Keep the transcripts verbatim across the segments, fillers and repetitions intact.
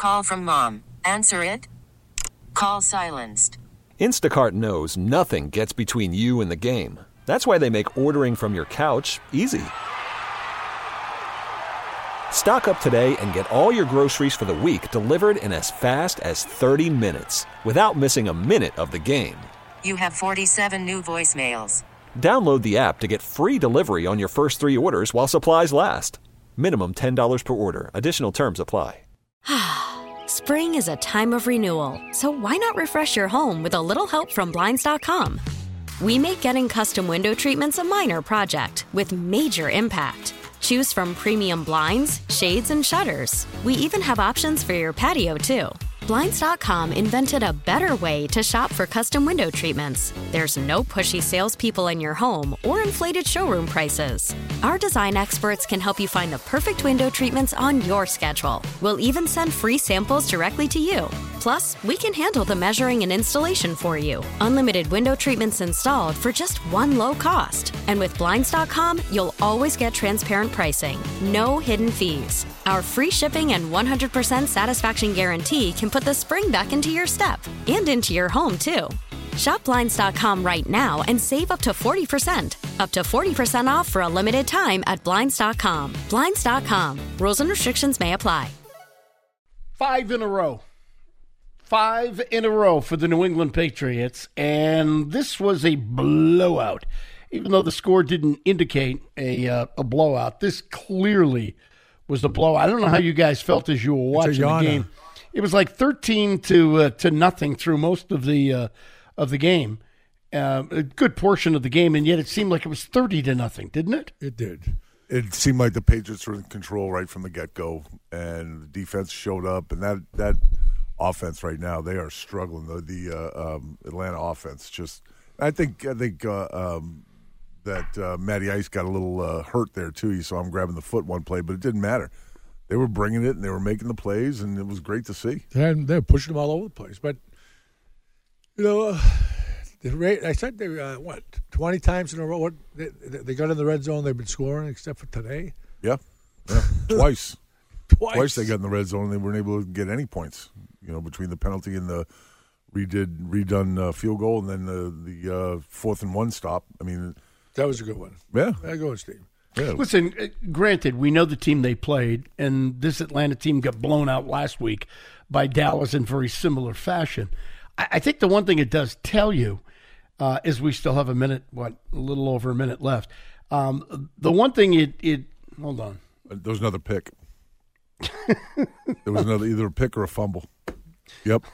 Call from mom. Answer it. Call silenced. Instacart knows nothing gets between you and the game. That's why they make ordering from your couch easy. Stock up today and get all your groceries for the week delivered in as fast as thirty minutes without missing a minute of the game. You have forty-seven new voicemails. Download the app to get free delivery on your first three orders while supplies last. Minimum ten dollars per order. Additional terms apply. Spring is a time of renewal, so why not refresh your home with a little help from Blinds dot com? We make getting custom window treatments a minor project with major impact. Choose from premium blinds, shades, and shutters. We even have options for your patio, too. Blinds dot com invented a better way to shop for custom window treatments. There's no pushy salespeople in your home or inflated showroom prices. Our design experts can help you find the perfect window treatments on your schedule. We'll even send free samples directly to you. Plus, we can handle the measuring and installation for you. Unlimited window treatments installed for just one low cost. And with Blinds dot com, you'll always get transparent pricing. No hidden fees. Our free shipping and one hundred percent satisfaction guarantee can put the spring back into your step and into your home, too. Shop Blinds dot com right now and save up to forty percent. Up to forty percent off for a limited time at Blinds dot com. Blinds dot com. Rules and restrictions may apply. Five in a row. Five in a row for the New England Patriots, and this was a blowout. Even though the score didn't indicate a uh, a blowout, this clearly was a blowout. I don't know how you guys felt as you were watching the game. It was like thirteen to uh, to nothing through most of the uh, of the game, uh, a good portion of the game, and yet it seemed like it was thirty to nothing, didn't it? It did. It seemed like the Patriots were in control right from the get-go, and the defense showed up, and that that offense right now, they are struggling. The, the uh, um, Atlanta offense just, I think, I think uh, um, that uh, Matty Ice got a little uh, hurt there too. You saw him grabbing the foot one play, but it didn't matter. They were bringing it and they were making the plays, and it was great to see. And they're pushing them all over the place. But you know, uh, the rate, I said they uh, what twenty times in a row. What they, they got in the red zone, they've been scoring except for today. Yeah, yeah. twice. Twice. Twice they got in the red zone and they weren't able to get any points. You know, between the penalty and the redid redone uh, field goal, and then the the uh, fourth and one stop. I mean, that was a good one. Yeah, that good one, Steve. Yeah. Listen, granted, we know the team they played, and this Atlanta team got blown out last week by Dallas in very similar fashion. I, I think the one thing it does tell you uh, is we still have a minute, what, a little over a minute left. Um, the one thing it, it hold on. There was another pick. There was another either a pick or a fumble. Yep.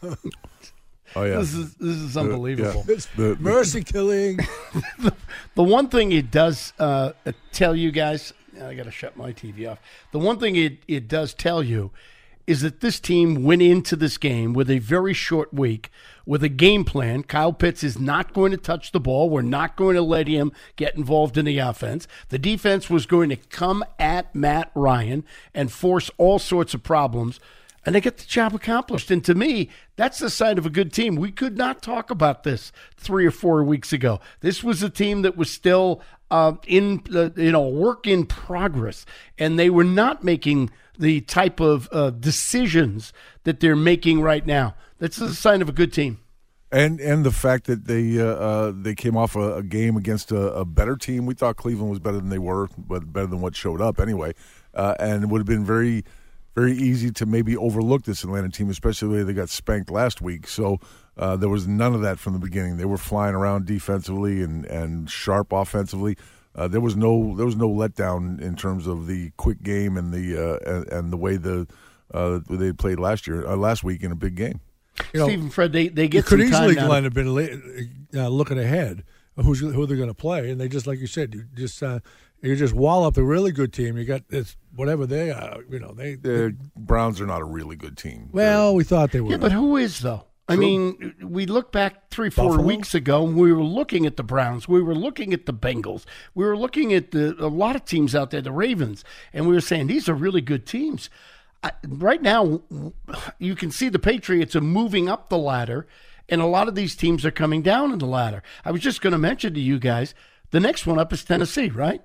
Oh yeah. This is this is unbelievable. The, yeah. the, the, Mercy killing. the, the one thing it does uh, tell you guys, I got to shut my T V off. The one thing it, it does tell you is that this team went into this game with a very short week, with a game plan. Kyle Pitts is not going to touch the ball. We're not going to let him get involved in the offense. The defense was going to come at Matt Ryan and force all sorts of problems, and they get the job accomplished. And to me, that's the sign of a good team. We could not talk about this three or four weeks ago. This was a team that was still uh, in, uh, you know, work in progress, and they were not making the type of uh, decisions that they're making right now. That's a sign of a good team. And and the fact that they uh, uh, they came off a, a game against a, a better team. We thought Cleveland was better than they were, but better than what showed up anyway. Uh, and it would have been very, very easy to maybe overlook this Atlanta team, especially the way they got spanked last week. So uh, there was none of that from the beginning. They were flying around defensively and, and sharp offensively. Uh, there was no there was no letdown in terms of the quick game and the uh, and, and the way the uh, they played last year uh, last week in a big game. You know, Stephen, Fred, they they get you could some easily time Glenn have been uh, looking ahead of who's who they're going to play, and they just like you said, you just uh, you just wall up a really good team. You got this whatever they are, you know they. The Browns are not a really good team. Well, They're, we thought they were. Yeah, but who is though? I True. mean, we look back three, four Buffalo? weeks ago, and we were looking at the Browns. We were looking at the Bengals. We were looking at the, a lot of teams out there, the Ravens, and we were saying these are really good teams. I, right now, you can see the Patriots are moving up the ladder, and a lot of these teams are coming down in the ladder. I was just going to mention to you guys, the next one up is Tennessee, right?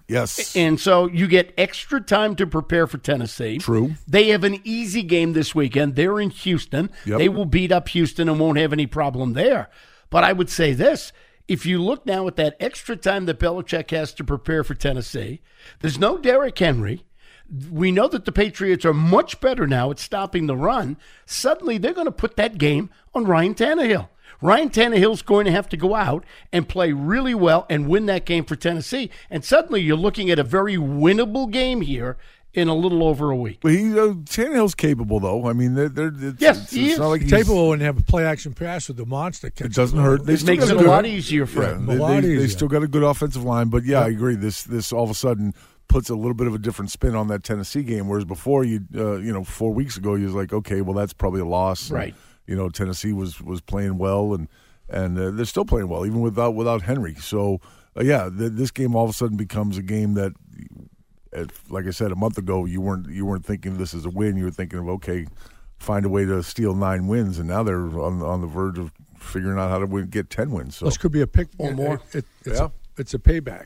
Yes. And so you get extra time to prepare for Tennessee. True. They have an easy game this weekend. They're in Houston. Yep. They will beat up Houston and won't have any problem there. But I would say this. If you look now at that extra time that Belichick has to prepare for Tennessee, there's no Derrick Henry. We know that the Patriots are much better now at stopping the run. Suddenly, they're going to put that game on Ryan Tannehill. Ryan Tannehill's going to have to go out and play really well and win that game for Tennessee. And suddenly, you're looking at a very winnable game here in a little over a week. Well, he, uh, Tannehill's capable, though. I mean, they're, they're, it's, yes, it's, he it's is. not like he's capable when they have a play-action pass with the monster. It doesn't hurt. They It makes it a good, lot easier for yeah, him. They, A lot they, easier. they still got a good offensive line, but yeah, Yeah. I agree. This this all of a sudden puts a little bit of a different spin on that Tennessee game. Whereas before, you uh, you know, four weeks ago, you was like, okay, well, that's probably a loss. Right. And, you know, Tennessee was was playing well, and and uh, they're still playing well, even without without Henry. So uh, yeah, th- this game all of a sudden becomes a game that, uh, like I said a month ago, you weren't you weren't thinking this is a win. You were thinking of okay, find a way to steal nine wins, and now they're on on the verge of figuring out how to win, get ten wins. So This could be a pick Or more. It, it, it's, Yeah. a, it's a payback.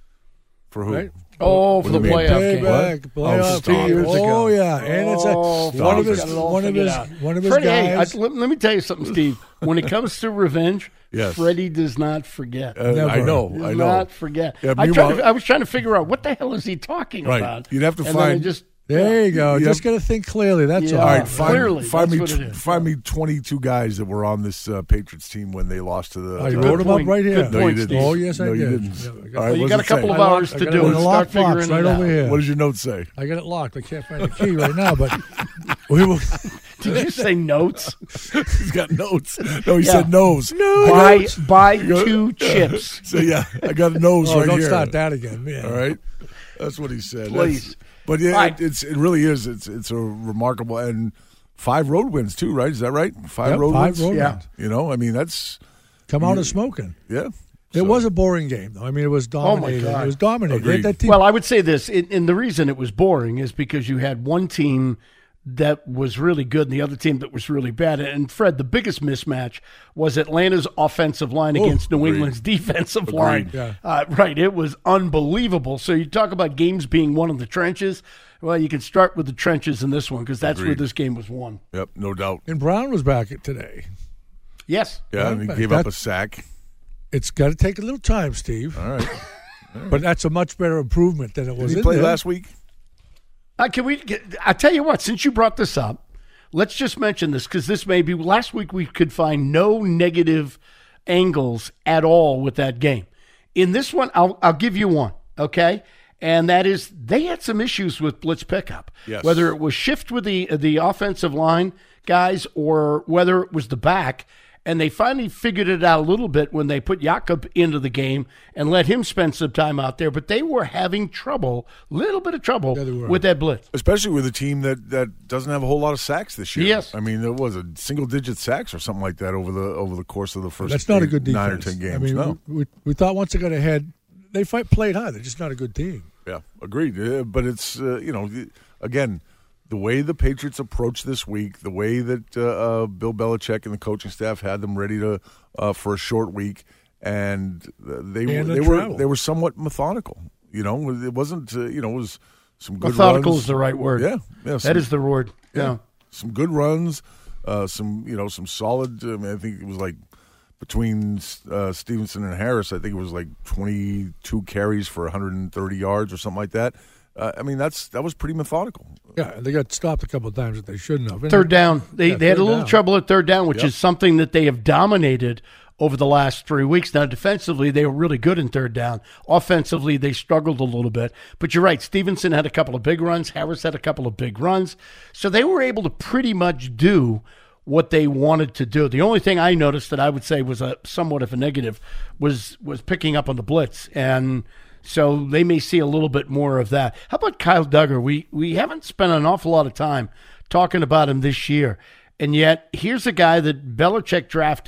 for who? Right? Oh, for What the do you mean? playoff game. Payback, What? playoff Oh, stop two years it. ago. Oh yeah, and it's a Oh, one of Freddie's his got it all one of figured his out. one of his Freddie, hey, guys. I, let, let me tell you something, Steve. When it comes to revenge, Yes. Freddie does not forget. Uh, I Never. know, Does I know. not forget. Yeah, I, tried meanwhile- to, I was trying to figure out what the hell is he talking Right. about. You'd have to and then I find- just There you go. You Just have- got to think clearly. That's Yeah. all. All right, find, Clearly, find me that's what tw- it is. find me twenty-two guys that were on this uh, Patriots team when they lost to the. I to wrote them point. up right here. Good No, point, you didn't. Oh yes, I no, did. you didn't. Yeah, I got- All right, Well, you what got does a it couple say? of I hours locked- I to got do it in it. the Start lockbox figuring right it over out. here. What does your note say? I got it locked. I can't find the key right now, but we will. Did you say notes? He's got notes. No, he Yeah. said nose. buy buy two chips. So yeah, I got a nose Oh, right don't here. start that again, man. All right, that's what he said. Please. That's- but yeah, All right. it, it's it really is. It's it's a remarkable and five road wins too, right? Is that right? Five Yep, road five wins. road Yeah. wins. You know, I mean, that's Come out You- of smoking. yeah. It So- was a boring game, though. I mean, it was dominated. God. It was dominated. Agreed. That team, Well, I would say this, it, and the reason it was boring is because you had one team that was really good and the other team that was really bad. And Fred, the biggest mismatch was Atlanta's offensive line Oh, against New agreed. England's defensive line. yeah. Uh, right, it was unbelievable. So you talk about games being won in the trenches. Well, you can start with the trenches in this one because that's where Agreed. this game was won. Yep, no doubt. and Brown was back at today. Yes. Yeah, and he That- gave up a sack. It's got to take a little time, Steve. All right. But that's a much better improvement than it Did was he in play there. last week? Uh, can we? Get, I tell you what. Since you brought this up, let's just mention this because this may be last week. We could find no negative angles at all with that game. In this one, I'll I'll give you one. Okay, and that is they had some issues with blitz pickup. Yes. Whether it was shift with the the offensive line guys or whether it was the back. And they finally figured it out a little bit when they put Jakob into the game and let him spend some time out there. But they were having trouble, little bit of trouble Yeah, they were. with that blitz. Especially with a team that, that doesn't have a whole lot of sacks this year. Yes. I mean, there was a single digit sacks or something like that over the over the course of the first That's not a eight, good defense. nine or ten games. I mean, no. we, we, we thought once they got ahead, they fight played hard. They're just not a good team. Yeah, agreed. Uh, but it's, uh, you know, again, the way the Patriots approached this week, the way that uh, uh, Bill Belichick and the coaching staff had them ready to uh, for a short week, and uh, they And were the they were travel. they were somewhat methodical. You know, it wasn't uh, you know it was some good Methodical runs. is the right word. Yeah, yeah, That some- is the word. Yeah. yeah, some good runs, uh, some you know some solid. I mean, I think it was like between uh, Stevenson and Harris, I think it was like twenty-two carries for one hundred thirty yards or something like that. Uh, I mean, that's that was pretty methodical. Yeah, and they got stopped a couple of times that they shouldn't have. And Third down. They, Yeah, they had a third little down. trouble at third down, which Yep. is something that they have dominated over the last three weeks. Now, defensively, they were really good in third down. Offensively, they struggled a little bit. But you're right. Stevenson had a couple of big runs. Harris had a couple of big runs. So they were able to pretty much do what they wanted to do. The only thing I noticed that I would say was a somewhat of a negative was was picking up on the blitz. And so they may see a little bit more of that. How about Kyle Duggar? We we haven't spent an awful lot of time talking about him this year. And yet, here's a guy that Belichick drafted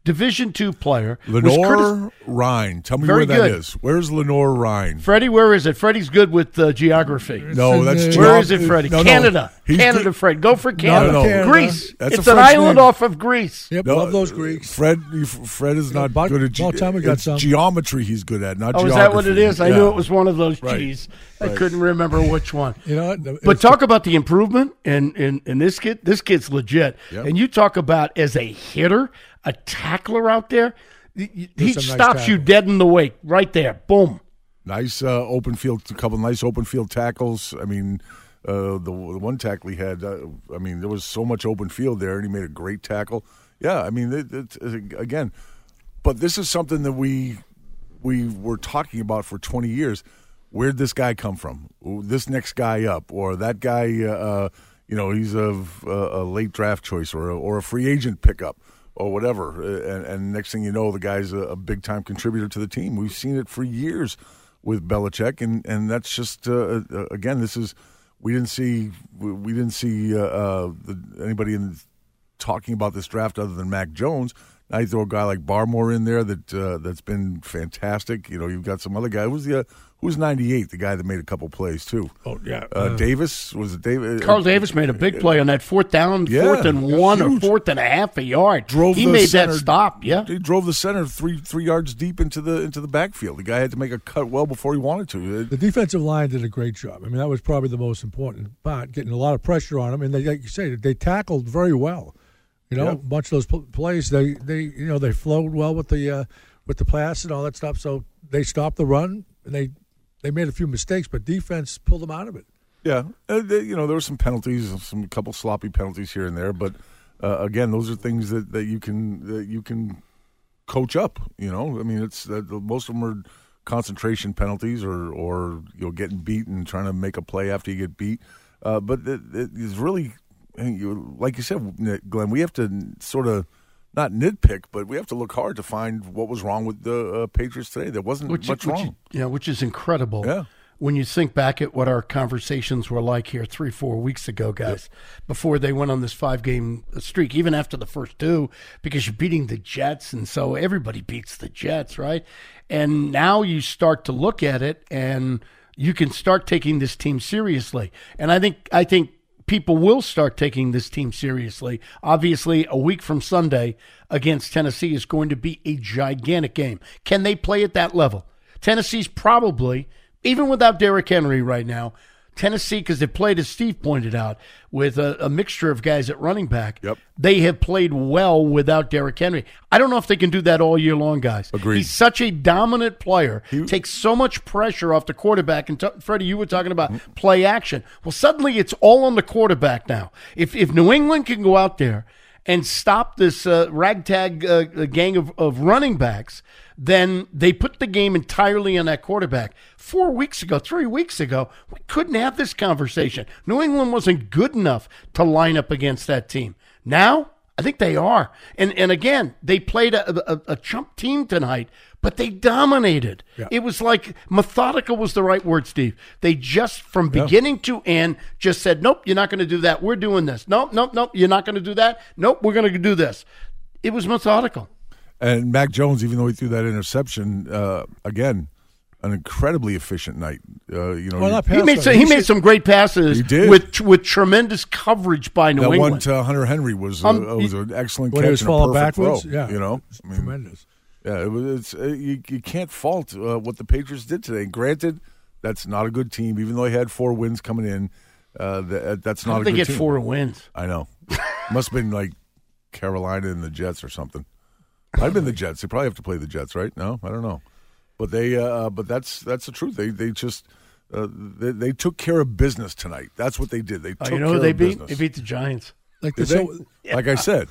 Division two player. Lenore Ryan. Tell me Very where that good. is. Where's Lenore Ryan? Freddie, where is it? Freddie's good with uh, geography. No, that's Where geog- is it, Freddie? No, no. Canada. He's Canada, good- Fred. Go for Canada. No, no. Canada. Greece. That's it's a an French island name. off of Greece. Yep, No, love those Greeks. Fred, you- Fred is not about- good at ge- about time we got it's some. geometry. He's good at, not Oh, geography. is that what it is? I Yeah. knew it was one of those Right. G's. I Right. couldn't remember which one. You know what? But talk about the improvement in, in, in this kid. This kid's legit. Yep. And you talk about as a hitter, a tackler out there, he, he some nice stops you tackles. dead in the wake right there. Boom. Nice uh, open field, a couple nice open field tackles. I mean, uh, the, the one tackle he had, uh, I mean, there was so much open field there, and he made a great tackle. Yeah, I mean, it, it, it, again, but this is something that we we were talking about for twenty years. Where'd this guy come from? This next guy up, or that guy, uh, you know, he's a, a late draft choice or a, or a free agent pickup or whatever. And, and next thing you know, the guy's a, a big-time contributor to the team. We've seen it for years with Belichick, and, and that's just, uh, again, this is – we didn't see we, we didn't see uh, uh, the, anybody in talking about this draft other than Mac Jones. Now you throw a guy like Barmore in there that uh, that's been fantastic. You know, you've got some other guy. Who's the uh, who's ninety-eight? The guy that made a couple plays too. Oh yeah, uh, uh, Davis was it Davis? Carl Davis made a big play on that fourth down, Yeah, fourth and one huge. or fourth and a half a yard. Drove he the made center, that stop. Yeah. He drove the center three three yards deep into the into the backfield. The guy had to make a cut well before he wanted to. the defensive line did a great job. I mean, that was probably the most important part, getting a lot of pressure on them, and they, like you say, they tackled very well. You know, Yep. a bunch of those pl- plays, they, they you know they flowed well with the uh, with the pass and all that stuff. So they stopped the run, and they they made a few mistakes, but defense pulled them out of it. Yeah, uh, they, you know there were some penalties, some couple sloppy penalties here and there, but uh, again, those are things that, that you can that you can coach up. You know, I mean, it's uh, most of them are concentration penalties or or you know getting beat and trying to make a play after you get beat. Uh, but it, it is really, you, like you said, Glenn, we have to sort of not nitpick, but we have to look hard to find what was wrong with the uh, Patriots today. There wasn't Which, much which, wrong. Yeah, which is incredible. Yeah. When you think back at what our conversations were like here three, four weeks ago, guys, yep. before they went on this five-game streak, even after the first two, because you're beating the Jets, and so everybody beats the Jets, right? And now you start to look at it, and you can start taking this team seriously. And I think I think people will start taking this team seriously. Obviously, a week from Sunday against Tennessee is going to be a gigantic game. Can they play at that level? Tennessee's probably, even without Derrick Henry right now, Tennessee, because they played, as Steve pointed out, with a, a mixture of guys at running back. Yep. They have played well without Derrick Henry. I don't know if they can do that all year long, guys. Agreed. He's such a dominant player, He, takes so much pressure off the quarterback. And t- Freddie, you were talking about mm-hmm. play action. Well, suddenly it's all on the quarterback now. If if New England can go out there and stop this uh, ragtag uh, gang of, of running backs, then they put the game entirely on that quarterback. Four weeks ago, three weeks ago, we couldn't have this conversation. New England wasn't good enough to line up against that team. Now, I think they are. And and again, they played a, a, a chump team tonight, but they dominated. Yeah. It was like methodical was the right word, Steve. They just, from beginning yeah. to end, just said, nope, you're not going to do that. We're doing this. Nope, nope, nope, you're not going to do that. Nope, we're going to do this. It was methodical. And Mac Jones, even though he threw that interception, uh, again, an incredibly efficient night. Uh, you know, well, he, he made some, he, he made some great passes. He did. with with tremendous coverage by New that England. That one to Hunter Henry was um, uh, was an excellent when catch he was and a falling perfect backwards. throw. Yeah, you know, I mean, tremendous. Yeah, it was. It's uh, you, you can't fault uh, what the Patriots did today. Granted, that's not a good team. Even though they had four wins coming in, uh, that, that's not How a did good they get team. four wins? I know. Must have been like Carolina and the Jets or something. Might have been the Jets. They probably have to play the Jets, right? No, I don't know. But they, uh, but that's that's the truth. They they just uh, they, they took care of business tonight. That's what they did. They oh, took you know care who they of beat? business. They beat the Giants. Like, did the, they? so, Yeah. Like I said,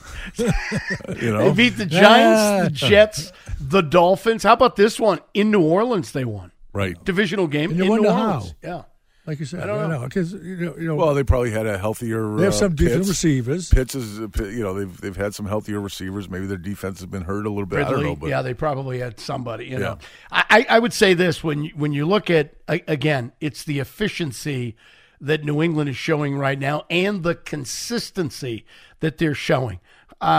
you know, they beat the Giants, the Jets, the Dolphins. How about this one in New Orleans? They won. Right, divisional game and you in wonder New Orleans. how. Yeah. Like you said, I don't know because you know, you know, well, they probably had a healthier. They have some uh, decent Pitts. receivers. Pitts is, you know, they've they've had some healthier receivers. Maybe their defense has been hurt a little bit. Ridley, I don't know, but yeah, they probably had somebody. You Yeah. know, I I would say this when you, when you look at again, it's the efficiency that New England is showing right now and the consistency that they're showing. Um,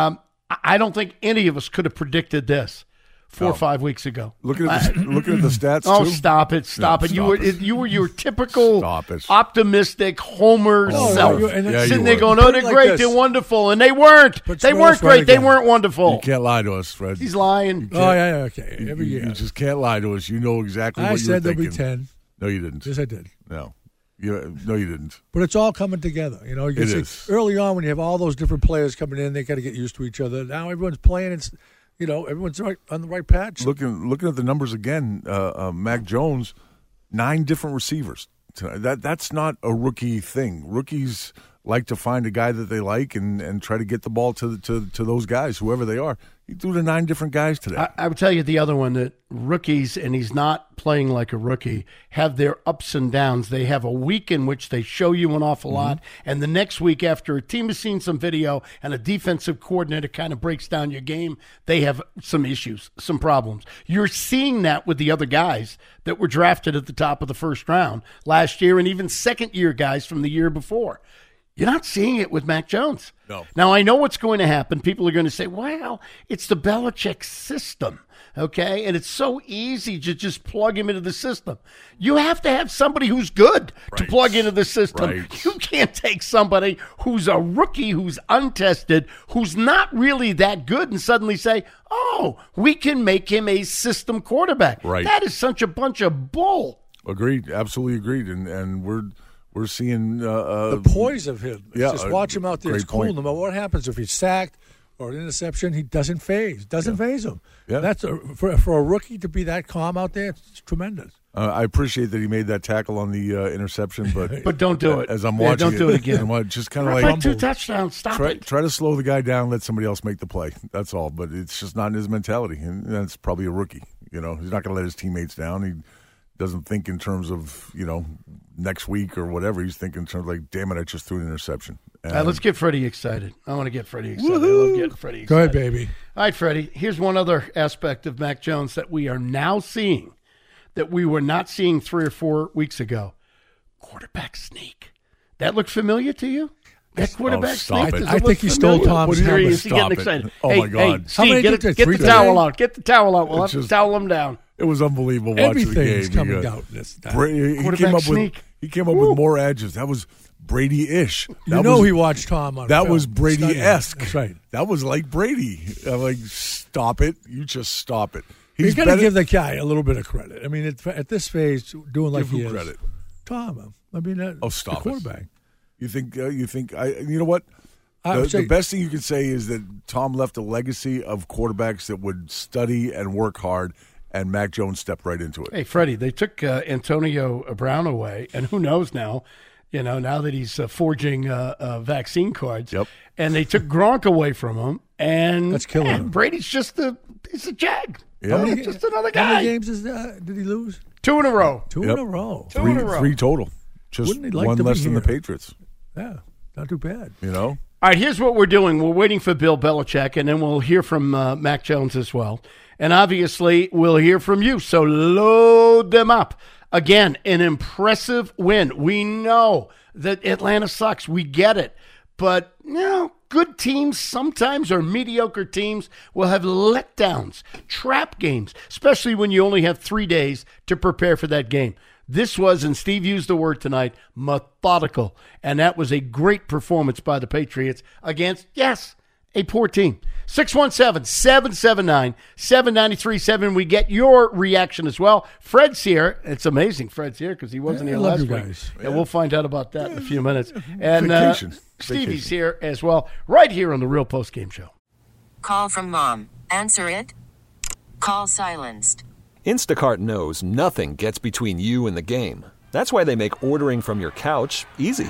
I don't think any of us could have predicted this four Oh. or five weeks ago. Looking at the, looking at the stats, Oh, too. stop it! Stop No, it! You stop were it. you were your typical Stop it. optimistic homer Oh, self, you- and Yeah, you sitting there were. going, Put "Oh, it they're like great, this. they're wonderful," and they weren't. But They Smirnoff's weren't right great. They again. weren't wonderful. You can't lie to us, Fred. He's lying. Oh, yeah, yeah, okay. Every you, year. you just can't lie to us. You know exactly I what you're said there'll thinking. be ten. No, you didn't. Yes, I did. No. You, no, you didn't. But it's all coming together. You know, you It see, is. early on when you have all those different players coming in, they got to get used to each other. Now everyone's playing. It's, you know, everyone's right on the right patch. Looking looking at the numbers again, uh, uh, Mac Jones, nine different receivers. That that's not a rookie thing. Rookies like to find a guy that they like and, and try to get the ball to, to to those guys, whoever they are. He threw to nine different guys today. I, I would tell you the other one that rookies, and he's not playing like a rookie, have their ups and downs. They have a week in which they show you an awful lot, and the next week, after a team has seen some video and a defensive coordinator kind of breaks down your game, they have some issues, some problems. You're seeing that with the other guys that were drafted at the top of the first round last year, and even second-year guys from the year before. You're not seeing it with Mac Jones. No. Now, I know what's going to happen. People are going to say, well, it's the Belichick system, okay? And it's so easy to just plug him into the system. You have to have somebody who's good to Right. plug into the system. Right. You can't take somebody who's a rookie, who's untested, who's not really that good, and suddenly say, oh, we can make him a system quarterback. Right. That is such a bunch of bull. Agreed, absolutely agreed, and and we're we're seeing uh, uh, the poise of him. yeah, just uh, watch him out there. great It's cool. point. No matter what happens, if he's sacked or an interception, he doesn't phase. Doesn't phase him. Yeah. That's a, for for a rookie to be that calm out there. It's tremendous. Uh, I appreciate that he made that tackle on the uh, interception, but But don't do it. As I'm Yeah, watching, don't do it again. I'm, uh, just kind of Right, like two touchdowns. Stop try, it. try to slow the guy down, let somebody else make the play. That's all. But it's just not in his mentality, and that's probably a rookie. You know, he's not going to let his teammates down. He doesn't think in terms of, you know, next week or whatever. He's thinking in terms of like, damn it, I just threw an interception. All right, let's get Freddie excited. I want to get Freddie excited. I love getting Freddie Go excited. ahead, baby. All right, Freddie, here's one other aspect of Mac Jones that we are now seeing that we were not seeing three or four weeks ago. Quarterback sneak. That looked familiar to you? That quarterback stop sneak? it. Does I look think he stole familiar? Tom's Here he helmet. is getting Stop it. excited. Oh, hey, my God. Hey, How Steve, many get, did they- it, get three the towel today? out. Get the towel out. We'll have It's to just- towel him down. It was unbelievable watching the game. Everything's He, coming uh, out this time. Bra- he Quarterback came up sneak. with he came up with more edges. That was Brady-ish. You That know was, he watched Tom on That film. was Brady-esque. That's right. That was like Brady. I'm like, stop it. You just stop it. He's He's got to better- give the guy a little bit of credit. I mean, at, at this phase, doing like Give he who is. credit? Tom. I mean, uh, Oh, stop the it. quarterback. You think? Uh, you think? I. You know what? I The, would say- the best thing you could say is that Tom left a legacy of quarterbacks that would study and work hard, and Mac Jones stepped right into it. Hey, Freddie, they took uh, Antonio Brown away, and who knows now, you know, now that he's uh, forging uh, uh, vaccine cards. Yep. And they took Gronk away from him, and, That's killing and him. Brady's just a he's a jag. Yeah. How many- just another How guy. many games is that? Did he lose? Two in a row. Two Yep. in a row. Two three, in a row. three total. Just Wouldn't he like one to be less than the here? Patriots. Yeah, not too bad. You know. All right, here's what we're doing. We're waiting for Bill Belichick, and then we'll hear from uh, Mac Jones as well. And obviously, we'll hear from you. So load them up. Again, an impressive win. We know that Atlanta sucks. We get it. But, you know, good teams sometimes, or mediocre teams, will have letdowns, trap games, especially when you only have three days to prepare for that game. This was, and Steve used the word tonight, methodical. And that was a great performance by the Patriots against, yes, a poor team. six one seven, seven seven nine, seven nine three seven. We get your reaction as well. Fred's here. It's amazing Fred's here because he wasn't Yeah, here I love last you week. guys. Yeah, we'll find out about that in a few minutes. And uh, Vacation. Stevie's Vacation. here as well, right here on the Real Post Game Show. Call from mom. Answer it. Call silenced. Instacart knows nothing gets between you and the game. That's why they make ordering from your couch easy.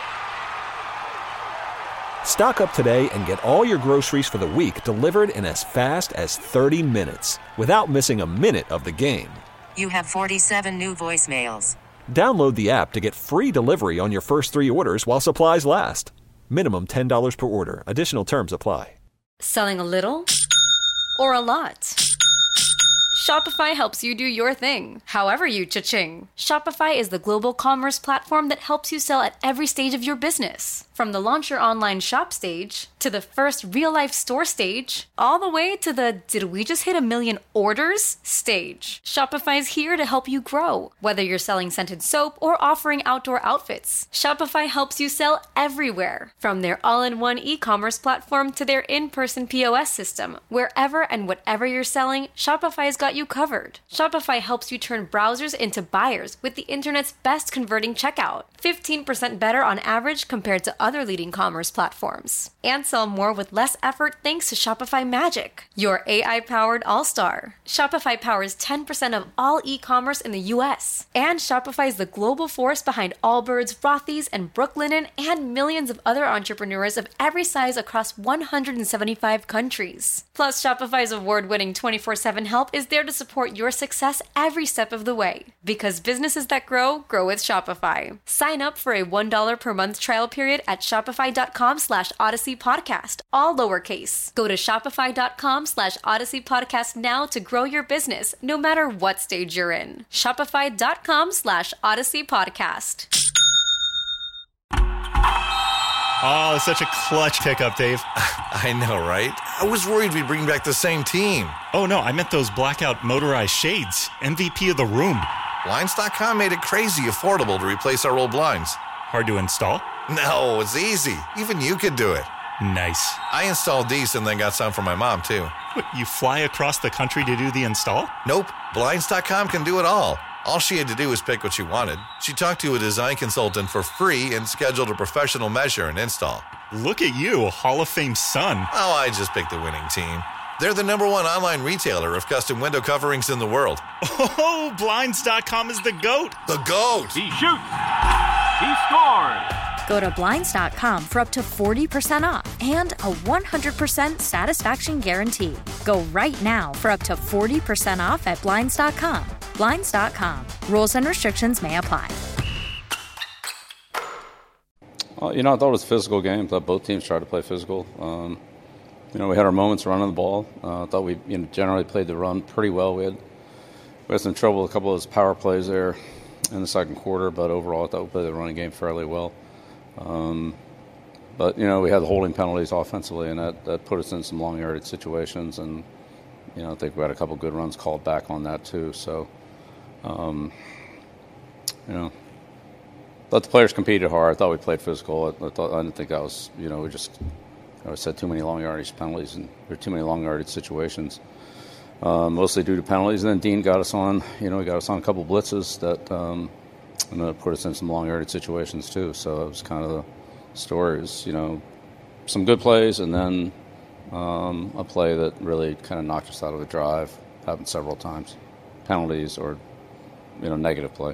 Stock up today and get all your groceries for the week delivered in as fast as thirty minutes without missing a minute of the game. You have forty-seven new voicemails. Download the app to get free delivery on your first three orders while supplies last. Minimum ten dollars per order. Additional terms apply. Selling a little or a lot? Shopify helps you do your thing, however you cha-ching. Shopify is the global commerce platform that helps you sell at every stage of your business. From the launch your online shop stage, to the first real-life store stage, all the way to the did we just hit a million orders stage. Shopify's here to help you grow. Whether you're selling scented soap or offering outdoor outfits, Shopify helps you sell everywhere. From their all-in-one e-commerce platform to their in-person P O S system, wherever and whatever you're selling, Shopify's got you covered. Shopify helps you turn browsers into buyers with the internet's best converting checkout. fifteen percent better on average compared to other leading commerce platforms. And sell more with less effort thanks to Shopify Magic, your A I-powered all-star. Shopify powers ten percent of all e-commerce in the U S. And Shopify is the global force behind Allbirds, Rothy's, and Brooklinen, and millions of other entrepreneurs of every size across one hundred seventy-five countries. Plus, Shopify's award-winning twenty-four seven help is there to support your success every step of the way. Because businesses that grow, grow with Shopify. Sign up for a one dollar per month trial period at shopify.com slash Odyssey Podcast, all lowercase. Go to shopify.com slash Odyssey Podcast now to grow your business, no matter what stage you're in. Shopify.com slash Odyssey Podcast. Oh, such a clutch pickup, Dave. I know, right? I was worried we'd bring back the same team. Oh, no, I meant those blackout motorized shades. M V P of the room. Blinds dot com made it crazy affordable to replace our old blinds. Hard to install? No, it's easy. Even you could do it. Nice. I installed these and then got some for my mom, too. What, you fly across the country to do the install? Nope. Blinds dot com can do it all. All she had to do was pick what she wanted. She talked to a design consultant for free and scheduled a professional measure and install. Look at you, a Hall of Fame son. Oh, I just picked the winning team. They're the number one online retailer of custom window coverings in the world. Oh, Blinds dot com is the GOAT. The GOAT! He shoots! He scores! Go to Blinds dot com for up to forty percent off and a one hundred percent satisfaction guarantee. Go right now for up to forty percent off at Blinds dot com. Blinds dot com. Rules and restrictions may apply. Well, you know, I thought it was a physical game. I thought both teams tried to play physical. Um, you know, we had our moments running the ball. Uh, I thought we you know, generally played the run pretty well. We had, we had some trouble with a couple of those power plays there in the second quarter, but overall I thought we played the running game fairly well. Um, but, you know, we had the holding penalties offensively, and that, that put us in some long yardage situations. And, you know, I think we had a couple good runs called back on that too. So, um, you know, let the players competed hard. I thought we played physical. I, I, thought, I didn't think that was, you know, we just, I said too many long yardage penalties and there were too many long yardage situations, uh, mostly due to penalties. And then Dean got us on, you know, he got us on a couple blitzes that, um, and that put us in some long yardage situations too. So it was kind of the stories, you know, some good plays and then um, a play that really kind of knocked us out of the drive. Happened several times, penalties or, you know, negative play.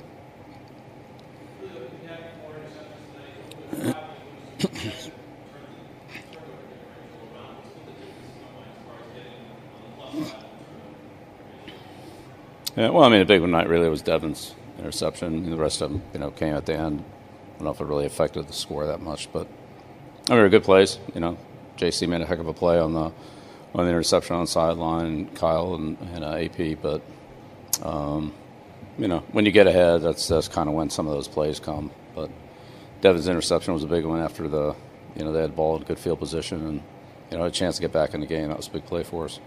Yeah, well, I mean, the big one night really was Devin's interception. And the rest of them, you know, came at the end. I don't know if it really affected the score that much, but I mean, good plays. You know, J C made a heck of a play on the on the interception on the sideline, Kyle and, and uh, A P. But um, you know, when you get ahead, that's that's kind of when some of those plays come. But Devin's interception was a big one after the, you know, they had the ball in good field position and, you know, had a chance to get back in the game. That was a big play for us.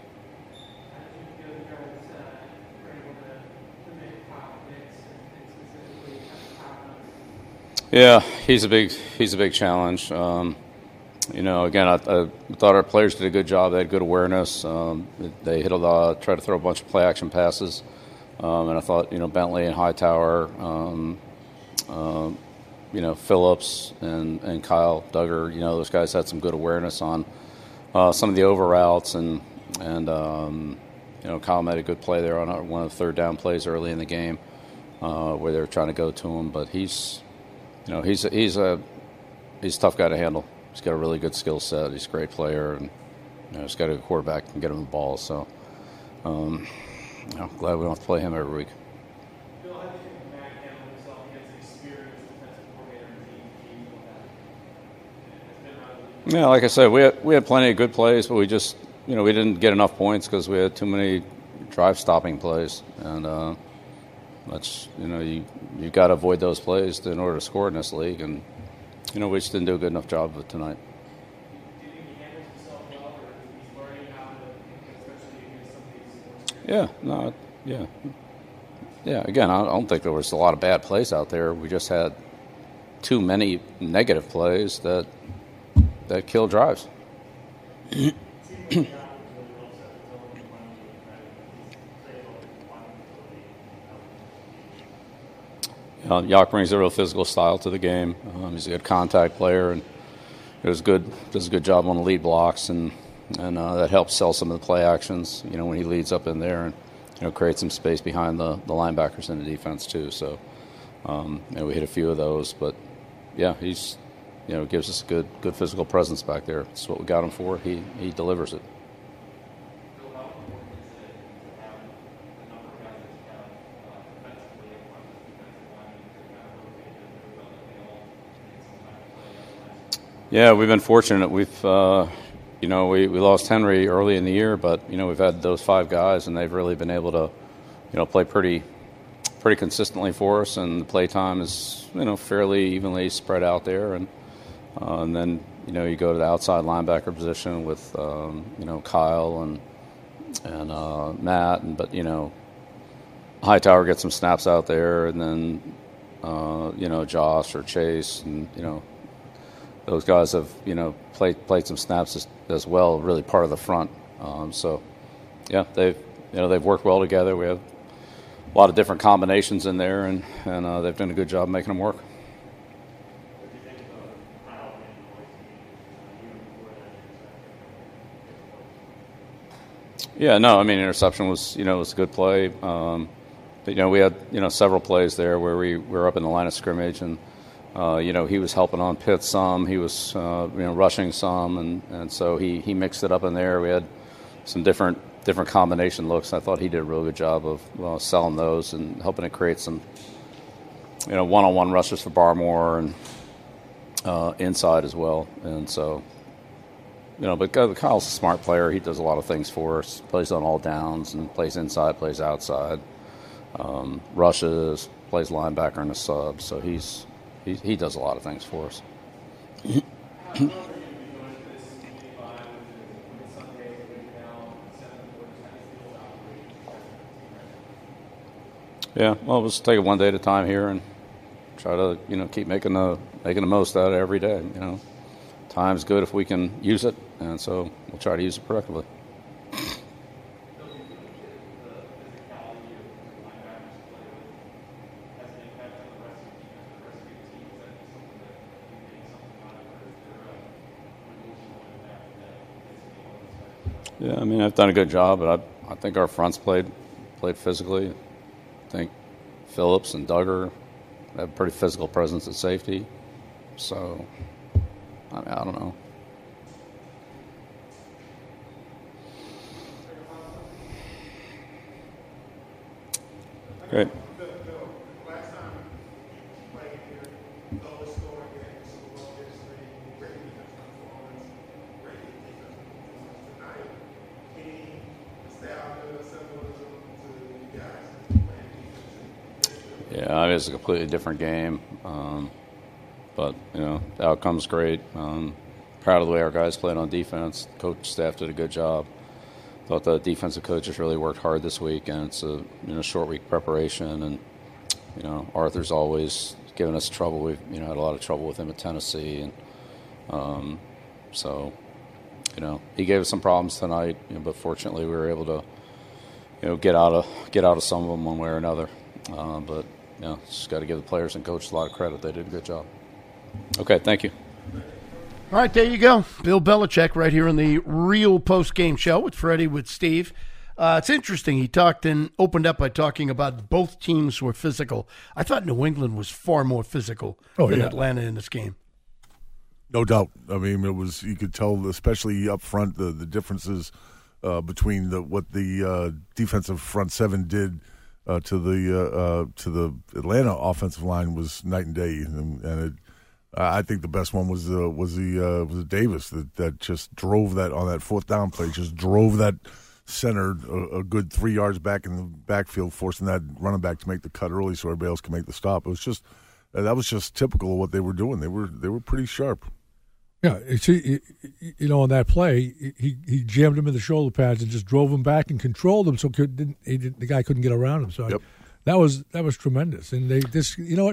Yeah, he's a big he's a big challenge. Um, you know, again, I, I thought our players did a good job. They had good awareness. Um, they hit a lot, tried to throw a bunch of play action passes, um, and I thought, you know, Bentley and Hightower, um, uh, you know, Phillips and, and Kyle Duggar, you know, those guys had some good awareness on uh, some of the over routes, and and um, you know, Kyle made a good play there on one of the third down plays early in the game uh, where they were trying to go to him, but he's. You know, he's a, he's a he's a tough guy to handle. He's got a really good skill set. He's a great player, and you know, he's got a good quarterback and get him the ball. So, um, you know, glad we don't have to play him every week. Bill, how do you think Matt handled himself against an experienced defensive coordinator and team? Yeah, like I said, we had we had plenty of good plays, but we just you know we didn't get enough points because we had too many drive stopping plays, and uh, that's you know you you got to avoid those plays in order to score in this league, and you know we just didn't do a good enough job of it tonight. Yeah, no, yeah, yeah. Again, I don't think there was a lot of bad plays out there. We just had too many negative plays that that kill drives. Uh, Yak brings a real physical style to the game. Um, he's a good contact player, and it was good. Does a good job on the lead blocks, and and uh, that helps sell some of the play actions. You know, when he leads up in there and you know creates some space behind the, the linebackers in the defense too. So, um, and we hit a few of those, but yeah, he's you know gives us a good good physical presence back there. That's what we got him for. He he delivers it. Yeah, we've been fortunate. We've, uh, you know, we, we lost Henry early in the year, but you know we've had those five guys, and they've really been able to, you know, play pretty, pretty consistently for us. And the play time is, you know, fairly evenly spread out there. And uh, and then you know you go to the outside linebacker position with, um, you know, Kyle and and uh, Matt, and but you know, Hightower gets some snaps out there, and then uh, you know Josh or Chase, and you know. Those guys have, you know, played played some snaps as, as well, really part of the front. Um, so, yeah, they've you know they've worked well together. We have a lot of different combinations in there, and and uh, they've done a good job making them work. Yeah, no, I mean interception was you know was a good play. Um, but you know we had you know several plays there where we were up in the line of scrimmage and. Uh, you know, he was helping on Pitt some. He was, uh, you know, rushing some, and, and so he, he mixed it up in there. We had some different different combination looks. I thought he did a real good job of uh, selling those and helping to create some, you know, one-on-one rushes for Barmore and uh, inside as well. And so, you know, but Kyle's a smart player. He does a lot of things for us. Plays on all downs and plays inside, plays outside, um, rushes, plays linebacker in the sub. So he's He, he does a lot of things for us. Yeah, well, we'll just take it one day at a time here and try to, you know, keep making the making the most out of it every day. You know, time's good if we can use it, and so we'll try to use it productively. Yeah, I mean, I've done a good job, but I, I think our fronts played played physically. I think Phillips and Duggar have a pretty physical presence at safety. So, I mean, I don't know. Great. Yeah, it is a completely different game, um, but you know the outcome's great. Um, proud of the way our guys played on defense. Coach staff did a good job. Thought the defensive coaches really worked hard this week, and it's a you know short week preparation. And you know Arthur's always giving us trouble. We you know had a lot of trouble with him at Tennessee, and um, so you know he gave us some problems tonight. You know, but fortunately we were able to you know get out of get out of some of them one way or another. Uh, but you know, just got to give the players and coaches a lot of credit. They did a good job. Okay, thank you. All right, there you go. Bill Belichick right here on the Real Post Game Show with Freddie, with Steve. Uh, it's interesting. He talked and opened up by talking about both teams were physical. I thought New England was far more physical oh, than yeah. Atlanta in this game. No doubt. I mean, it was you could tell, especially up front, the the differences uh, between the what the uh, defensive front seven did. Uh, to the uh, uh, to the Atlanta offensive line was night and day, and, and it, I think the best one was uh, was the uh, was the Davis that, that just drove that on that fourth down play, just drove that centered a, a good three yards back in the backfield, forcing that running back to make the cut early so everybody else can make the stop. It was just that was just typical of what they were doing. They were they were pretty sharp. Yeah, you know, on that play, he, he jammed him in the shoulder pads and just drove him back and controlled him, so could, didn't, he didn't, the guy couldn't get around him. So yep. I, that was that was tremendous. And they this, you know what,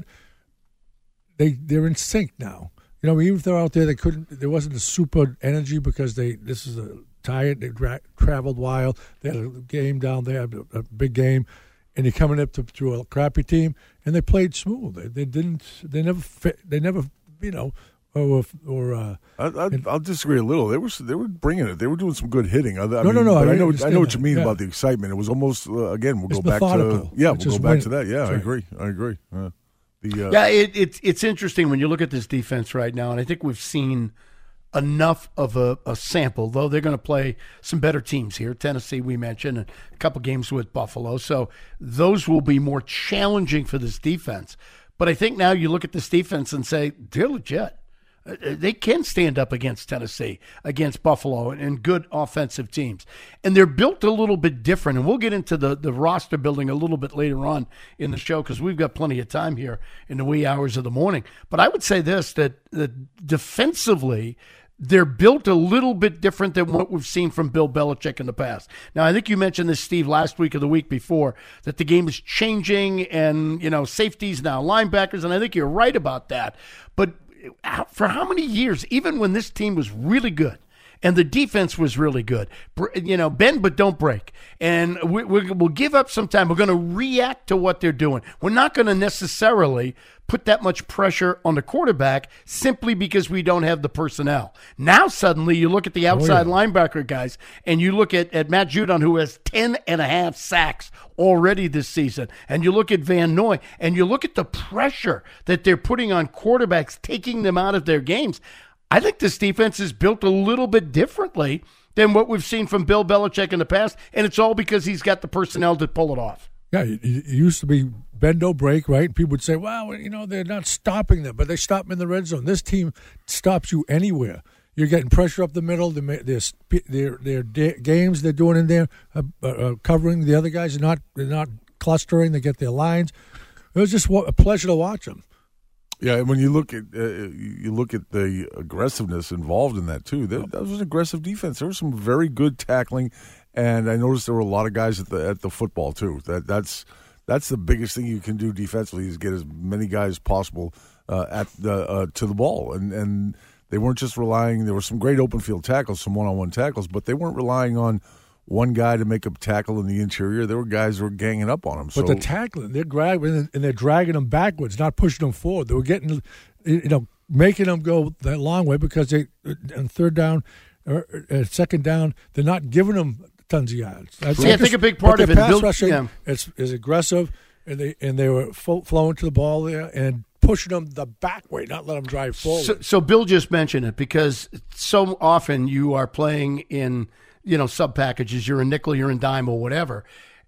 they they're in sync now. You know, even if they're out there, they couldn't. There wasn't a super energy because they this is a tired. They tra- traveled wild. They had a game down there, a, a big game, and they're coming up to, to a crappy team, and they played smooth. They, they didn't. They never. Fit, they never. You know. Or, or uh, I, I, I'll disagree a little. They were they were bringing it. They were doing some good hitting. I, I no, mean, no, no. But I, I know I know what that. you mean yeah. about the excitement. It was almost uh, again. We'll it's go back methodical. to yeah. It's we'll go back win. to that. Yeah, That's I right. agree. I agree. Uh, the uh, yeah, it, it's it's interesting when you look at this defense right now, and I think we've seen enough of a, a sample. Though they're going to play some better teams here. Tennessee, we mentioned, and a couple games with Buffalo, so those will be more challenging for this defense. But I think now you look at this defense and say they're legit. They can stand up against Tennessee, against Buffalo, and good offensive teams. And they're built a little bit different. And we'll get into the, the roster building a little bit later on in the show because we've got plenty of time here in the wee hours of the morning. But I would say this, that, that defensively, they're built a little bit different than what we've seen from Bill Belichick in the past. Now, I think you mentioned this, Steve, last week or the week before, that the game is changing and, you know, safeties now linebackers, and I think you're right about that. But for how many years, even when this team was really good and the defense was really good, you know, bend but don't break, and we, we, we'll give up some time. We're going to react to what they're doing. We're not going to necessarily put that much pressure on the quarterback simply because we don't have the personnel. Now suddenly you look at the outside oh, yeah. linebacker guys, and you look at, at Matt Judon, who has ten and a half sacks already this season, and you look at Van Noy, and you look at the pressure that they're putting on quarterbacks, taking them out of their games. I think this defense is built a little bit differently than what we've seen from Bill Belichick in the past, and it's all because he's got the personnel to pull it off. Yeah, it used to be bend, don't break, right? People would say, well, you know, they're not stopping them, but they stop them in the red zone. This team stops you anywhere. You're getting pressure up the middle. Their their their games they're doing in there, uh, uh, covering the other guys. They're not they're not clustering. They get their lines. It was just a pleasure to watch them. Yeah, and when you look at uh, you look at the aggressiveness involved in that too. That, that was an aggressive defense. There was some very good tackling, and I noticed there were a lot of guys at the at the football too. That that's that's the biggest thing you can do defensively is get as many guys as possible uh, at the uh, to the ball, and and they weren't just relying. There were some great open field tackles, some one on one tackles, but they weren't relying on one guy to make a tackle in the interior. There were guys who were ganging up on him. But so. the tackling, they're grabbing and they're dragging them backwards, not pushing them forward. They were getting, you know, making them go that long way because they, on third down or uh, second down, they're not giving them tons of yards. That's yeah, I think a big part of it. Pass built, rushing yeah. is, is aggressive, and they and they were full, flowing to the ball there and pushing them the back way, not let them drive forward. So, so Bill just mentioned it because so often you are playing in, you know, sub packages. You're in nickel, you're in dime, or whatever.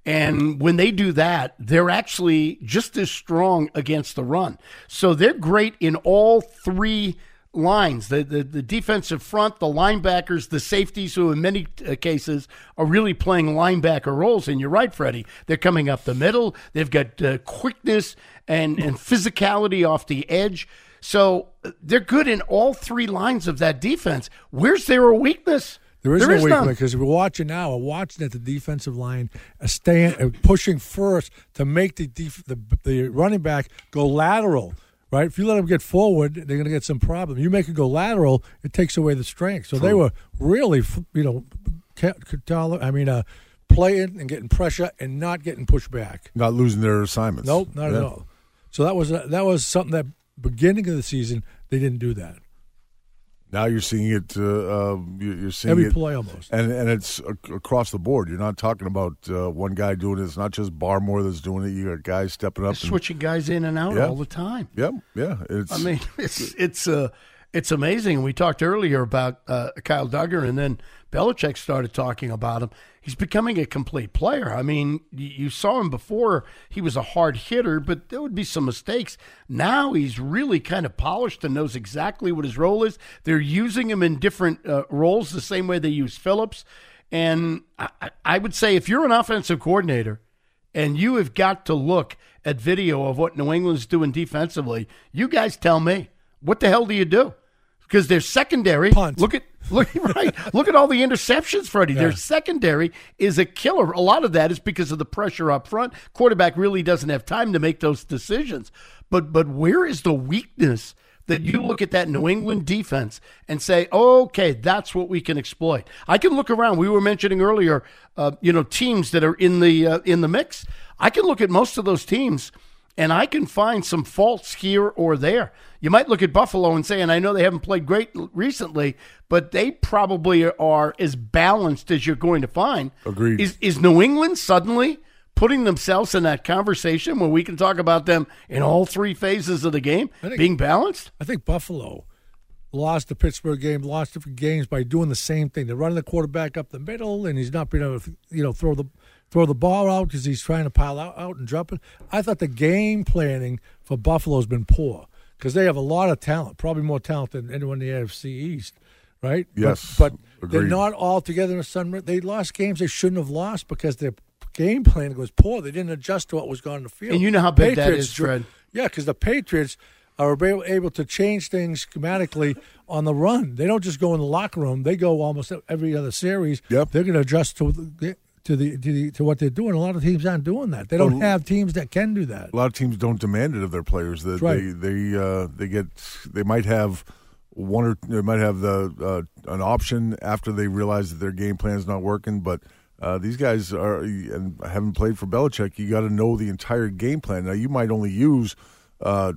And when they do that, they're actually just as strong against the run. So they're great in all three lines, the, the, the defensive front, the linebackers, the safeties, who in many cases are really playing linebacker roles. And you're right, Freddie. They're coming up the middle. They've got uh, quickness and, and physicality off the edge. So they're good in all three lines of that defense. Where's their weakness? There is there no is weakness none. because we're watching now. We're watching at the defensive line, uh, staying, uh, pushing first to make the, def- the the running back go lateral. Right? If you let them get forward, they're going to get some problem. You make it go lateral, it takes away the strength. So True. They were really, you know, I mean, uh, playing and getting pressure and not getting pushed back. Not losing their assignments. Nope, not yeah. at all. So that was uh, that was something that beginning of the season they didn't do that. Now you're seeing it. Uh, uh, you're seeing every it, play almost, and and it's uh, across the board. You're not talking about uh, one guy doing it. It's not just Barmore that's doing it. You got guys stepping up, and, switching guys in and out yeah. all the time. Yeah, yeah. It's. I mean, it's it's uh, it's amazing. We talked earlier about uh, Kyle Duggar, and then Belichick started talking about him. He's becoming a complete player. I mean, you saw him before. He was a hard hitter, but there would be some mistakes. Now he's really kind of polished and knows exactly what his role is. They're using him in different uh, roles the same way they use Phillips. And I, I would say if you're an offensive coordinator and you have got to look at video of what New England's doing defensively, you guys tell me, what the hell do you do? Because their secondary, Punt. look at look right, look at all the interceptions, Freddie. Yeah. Their secondary is a killer. A lot of that is because of the pressure up front. Quarterback really doesn't have time to make those decisions. But but where is the weakness that you look at that New England defense and say, okay, that's what we can exploit? I can look around. We were mentioning earlier, uh, you know, teams that are in the uh, in the mix. I can look at most of those teams, and I can find some faults here or there. You might look at Buffalo and say, and I know they haven't played great recently, but they probably are as balanced as you're going to find. Agreed. Is, is New England suddenly putting themselves in that conversation where we can talk about them in all three phases of the game I think, being balanced? I think Buffalo lost the Pittsburgh game, lost different games by doing the same thing. They're running the quarterback up the middle, and he's not being able to, you know, throw the throw the ball out because he's trying to pile out, out and drop it. I thought the game planning for Buffalo has been poor because they have a lot of talent, probably more talent than anyone in the A F C East, right? Yes, But, but they're agreed. not all together in the sun. They lost games they shouldn't have lost because their game planning was poor. They didn't adjust to what was going on the field. And you know how big that Patriots is, Fred. Yeah, because the Patriots are able able to change things schematically on the run. They don't just go in the locker room. They go almost every other series. Yep. They're going to adjust to the, to the to the to what they're doing. A lot of teams aren't doing that. They don't Well, have teams that can do that. A lot of teams don't demand it of their players. That Right. they they uh, they get they might have one or they might have the uh, an option after they realize that their game plan is not working. But uh, these guys are and haven't played for Belichick. You got to know the entire game plan. Now you might only use uh,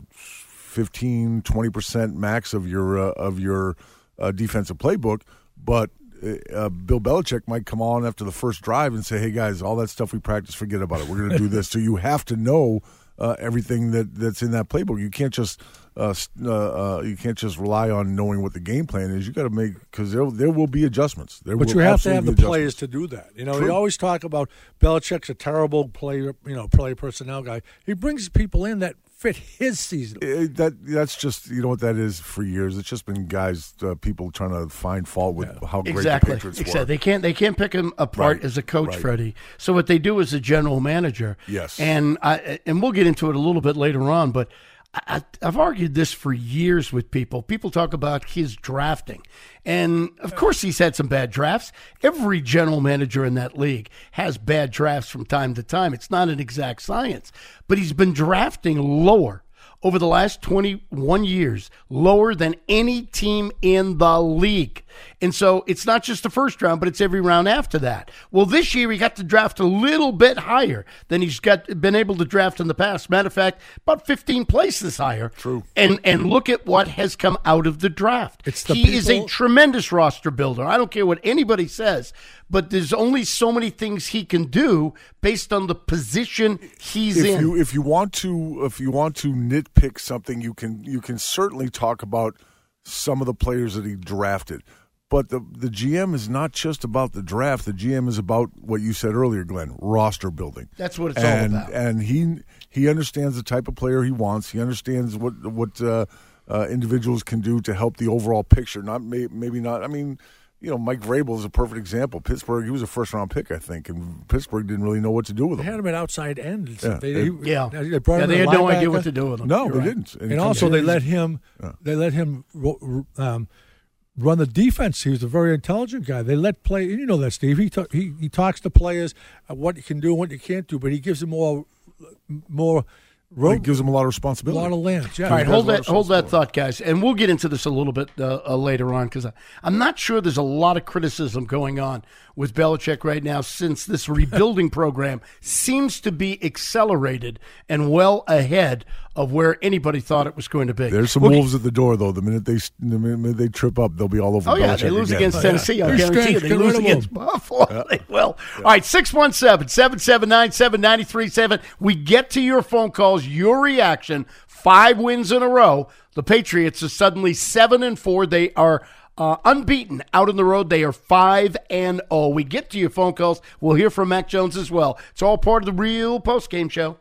fifteen, twenty percent max of your uh, of your uh, defensive playbook, but Uh, Bill Belichick might come on after the first drive and say, hey, guys, all that stuff we practiced, forget about it. We're going to do this. So you have to know uh, everything that, that's in that playbook. You can't just uh, uh, uh, you can't just rely on knowing what the game plan is. You got to make – because there, there will be adjustments. There But will you have to have the absolutely be players adjustments. to do that. You know, True. we always talk about Belichick's a terrible player, you know, play personnel guy. He brings people in that fit his season. It, that that's just you know what that is for years. It's just been guys, uh, people trying to find fault with yeah. how great exactly. the Patriots exactly. were. They can't they can't pick him apart Right. as a coach, Right. Freddie. So what they do is a general manager. Yes. And I and we'll get into it a little bit later on, but I, I've argued this for years with people. People talk about his drafting. And, of course, he's had some bad drafts. Every general manager in that league has bad drafts from time to time. It's not an exact science. But he's been drafting lower over the last twenty-one years, lower than any team in the league. And so it's not just the first round, but it's every round after that. Well, this year he got to draft a little bit higher than he's got been able to draft in the past. Matter of fact, about fifteen places higher. True. And and look at what has come out of the draft. It's the he is a people- tremendous roster builder. I don't care what anybody says, but there's only so many things he can do based on the position he's if in. you if you want to if you want to nitpick something, you can you can certainly talk about some of the players that he drafted. But the the G M is not just about the draft. The G M is about what you said earlier, Glenn, roster building. That's what it's and, all about. And he he understands the type of player he wants. He understands what what uh, uh, individuals can do to help the overall picture. Not may, maybe not. I mean, you know, Mike Vrabel is a perfect example. Pittsburgh, he was a first round pick, I think, and Pittsburgh didn't really know what to do with They him. had him at outside end. Yeah. They, It- he- yeah. they, brought Yeah, him they in had a no idea linebacker. what to do with him. No, You're they right. didn't. And he also, comes they in- let him. Yeah. They let him ro- um, run the defense. He was a very intelligent guy. They let play. You know that, Steve. He ta- he he talks to players uh, what you can do and what you can't do, but he gives them more more. Well, Ro- he gives them a lot of a responsibility. lot of lands. Yeah. All right, He hold has a lot that of hold that responsibility. thought, guys, and we'll get into this a little bit uh, uh, later on because I'm not sure there's a lot of criticism going on with Belichick right now since this rebuilding program seems to be accelerated and well ahead of where anybody thought it was going to be. There's some We'll get- wolves at the door, though. The minute they the minute they trip up, they'll be all over. Oh, yeah, Belichick they lose again. against Tennessee. I They're guarantee you. strange. They Get lose rid of against them. Buffalo. They will. All right, six one seven, seven seven nine, seven nine three seven. We get to your phone calls, your reaction. Five wins in a row. The Patriots are suddenly seven and four. They are uh, unbeaten out on the road. They are five and oh. We get to your phone calls. We'll hear from Mac Jones as well. It's all part of the Real Postgame Show.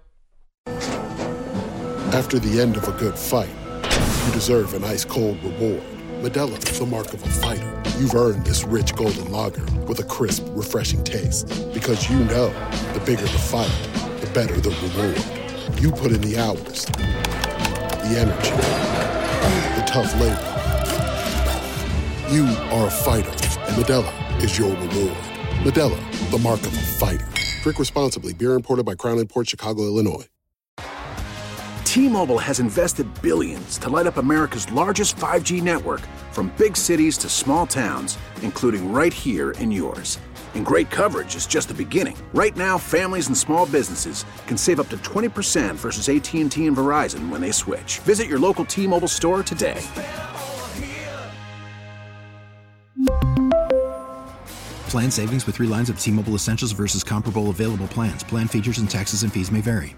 After the end of a good fight, you deserve an ice-cold reward. Modelo is the mark of a fighter. you've earned this rich golden lager with a crisp, refreshing taste. Because you know, the bigger the fight, the better the reward. You put in the hours, the energy, the tough labor. You are a fighter, and Modelo is your reward. Modelo, the mark of a fighter. Drink responsibly. Beer imported by Crown Imports, Chicago, Illinois. T-Mobile has invested billions to light up America's largest five G network, from big cities to small towns, including right here in yours. And great coverage is just the beginning. Right now, families and small businesses can save up to twenty percent versus A T and T and Verizon when they switch. Visit your local T-Mobile store today. Plan savings with three lines of T-Mobile Essentials versus comparable available plans. Plan features and taxes and fees may vary.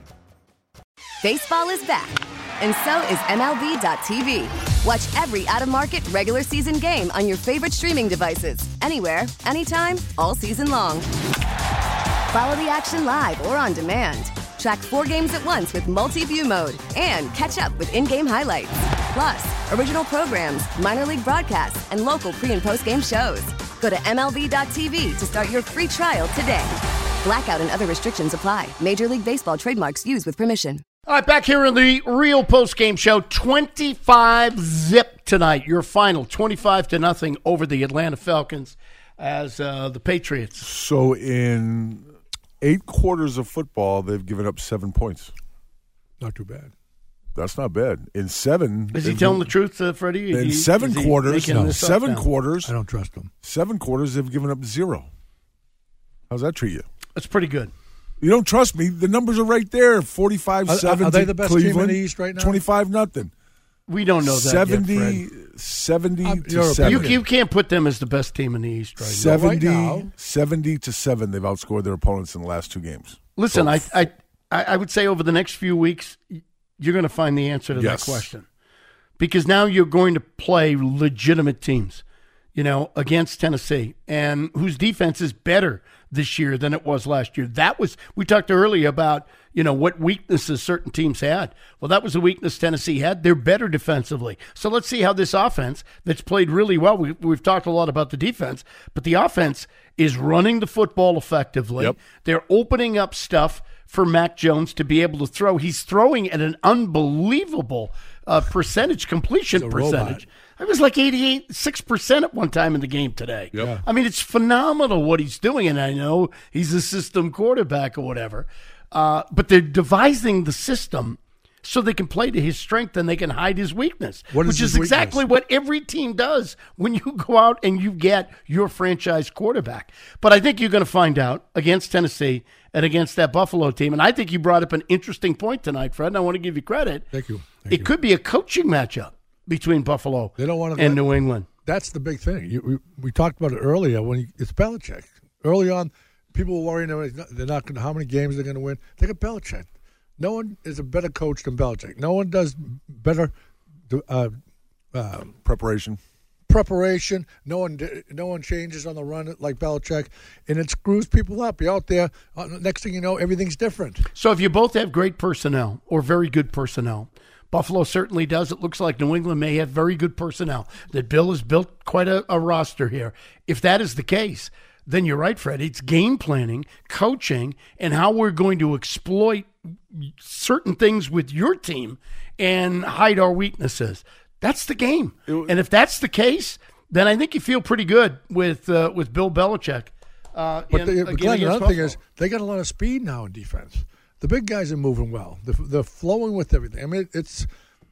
Baseball is back, and so is M L B dot T V. Watch every out-of-market regular season game on your favorite streaming devices, anywhere, anytime, all season long. Follow the action live or on demand. Track four games at once with multi-view mode and catch up with in-game highlights. Plus, original programs, minor league broadcasts, and local pre- and post-game shows. Go to M L B dot T V to start your free trial today. Blackout and other restrictions apply. Major League Baseball trademarks used with permission. All right, back here in the Real Post Game Show, twenty-five zip tonight. Your final, twenty-five to nothing over the Atlanta Falcons as uh, the Patriots. So in eight quarters of football, they've given up seven points. Not too bad. That's not bad. In seven, is he telling the truth, uh, Freddie? In he, seven quarters, no, seven quarters, I don't trust him. Seven quarters, they've given up zero. How's that treat you? That's pretty good. You don't trust me? The numbers are right there. forty-five seven. Are, are they the best Cleveland, team in the East right now? twenty-five nothing. We don't know that seventy, yet, Fred. seventy I'm, to seven. You, you can't put them as the best team in the East right seventy, now. Right now. seventy to seven. They've outscored their opponents in the last two games. Listen, Both. I, I I would say over the next few weeks, you're going to find the answer to yes. that question. Because now you're going to play legitimate teams, you know, against Tennessee, and whose defense is better this year than it was last year. That was, we talked earlier about, you know, what weaknesses certain teams had. Well, that was a weakness Tennessee had. They're better defensively. So let's see how this offense that's played really well. We, we've talked a lot about the defense, but the offense is running the football effectively. Yep. They're opening up stuff for Mac Jones to be able to throw. He's throwing at an unbelievable uh, percentage, completion percentage. Robot. It was like eighty-eight, six percent at one time in the game today. Yep. I mean, it's phenomenal what he's doing, and I know he's a system quarterback or whatever, uh, but they're devising the system so they can play to his strength and they can hide his weakness, what is which his is exactly weakness? what every team does when you go out and you get your franchise quarterback. But I think you're going to find out against Tennessee and against that Buffalo team, and I think you brought up an interesting point tonight, Fred, and I want to give you credit. Thank you. Thank it you. could be a coaching matchup between Buffalo they don't want to and let, New England. That's the big thing. You, we, we talked about it earlier when he, it's Belichick. Early on, people were worrying they're not going to, how many games they're going to win. They got Belichick. No one is a better coach than Belichick. No one does better uh, uh, Preparation. preparation. No one no one changes on the run like Belichick, and it screws people up. You're out there. Uh, next thing you know, everything's different. So if you both have great personnel or very good personnel, Buffalo certainly does. It looks like New England may have very good personnel. That Bill has built quite a, a roster here. If that is the case, then you're right, Fred. It's game planning, coaching, and how we're going to exploit certain things with your team and hide our weaknesses. That's the game. And if that's the case, then I think you feel pretty good with uh, with Bill Belichick. Uh, but in, the, again, Glenn, another Buffalo. thing is they got a lot of speed now in defense. The big guys are moving well. They're, they're flowing with everything. I mean, it's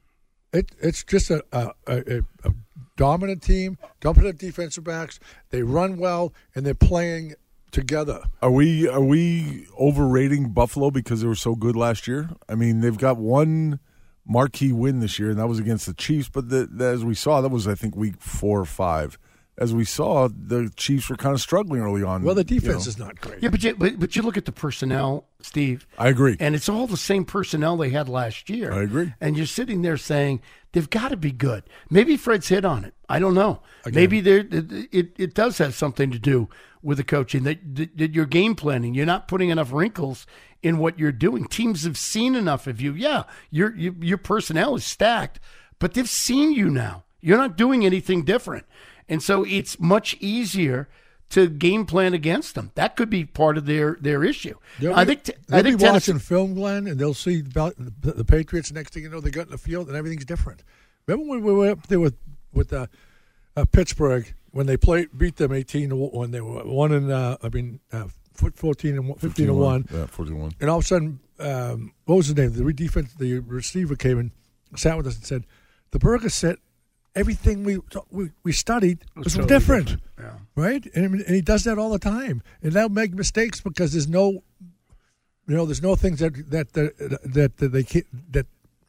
it it's just a a, a, a dominant team. Dumping at defensive backs. They run well and they're playing together. Are we are we overrating Buffalo because they were so good last year? I mean, they've got one marquee win this year, and that was against the Chiefs. But the, the, as we saw, that was, I think, week four or five. As we saw, the Chiefs were kind of struggling early on. Well, the defense you know. is not great. Yeah, but you, but, but you look at the personnel, Steve. I agree. And it's all the same personnel they had last year. I agree. And you're sitting there saying, they've got to be good. Maybe Fred's hit on it. I don't know. Again. Maybe there it, it, it does have something to do with the coaching, that, that, that you're game planning. You're not putting enough wrinkles in what you're doing. Teams have seen enough of you. Yeah, your you, your personnel is stacked, but they've seen you now. You're not doing anything different. And so it's much easier to game plan against them. That could be part of their, their issue. They'll I be, think. T- they'll I think be Tennessee, watching film, Glenn, and they'll see about the, the Patriots. Next thing you know, they got in the field and everything's different. Remember when we were up there with with uh, uh, Pittsburgh when they played beat them eighteen to one? They were one and uh, I mean uh, fourteen and fifteen to one. Yeah, fourteen to one. And all of a sudden, um, what was his name? The defense, the receiver came and sat with us and said, "The Burgers said everything we we, we studied was totally different, different. Yeah. right?" And, and he does that all the time, and they'll make mistakes because there's no, you know, there's no things that that that, that, that they can't, that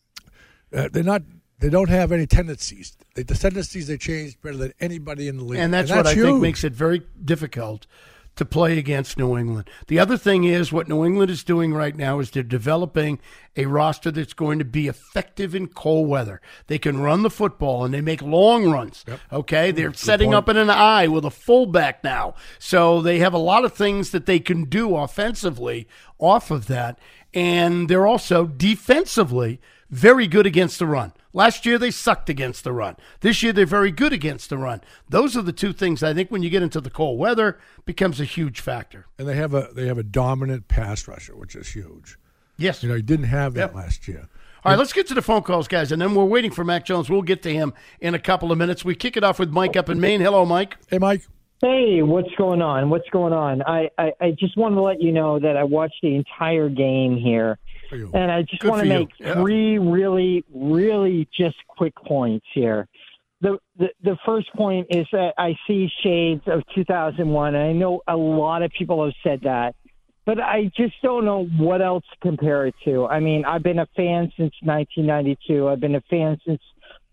uh, they're not. They don't have any tendencies. They, the tendencies they change better than anybody in the league, and that's, and that's what I huge. think makes it very difficult to play against New England. The other thing is what New England is doing right now is they're developing a roster that's going to be effective in cold weather. They can run the football, and they make long runs, Yep. okay? They're Good setting point. up in an eye with a fullback now. So they have a lot of things that they can do offensively off of that, and they're also defensively very good against the run. Last year, they sucked against the run. This year, they're very good against the run. Those are the two things I think when you get into the cold weather becomes a huge factor. And they have a they have a dominant pass rusher, which is huge. Yes. You know, he didn't have that Yep. last year. All right, let's get to the phone calls, guys, and then we're waiting for Mac Jones. We'll get to him in a couple of minutes. We kick it off with Mike up in Maine. Hello, Mike. Hey, Mike. Hey, what's going on? What's going on? I, I, I just want to let you know that I watched the entire game here. And I just Good want to for you. make Yeah. three really, really just quick points here. The, the the first point is that I see shades of two thousand one, and I know a lot of people have said that, but I just don't know what else to compare it to. I mean, I've been a fan since nineteen ninety-two. I've been a fan since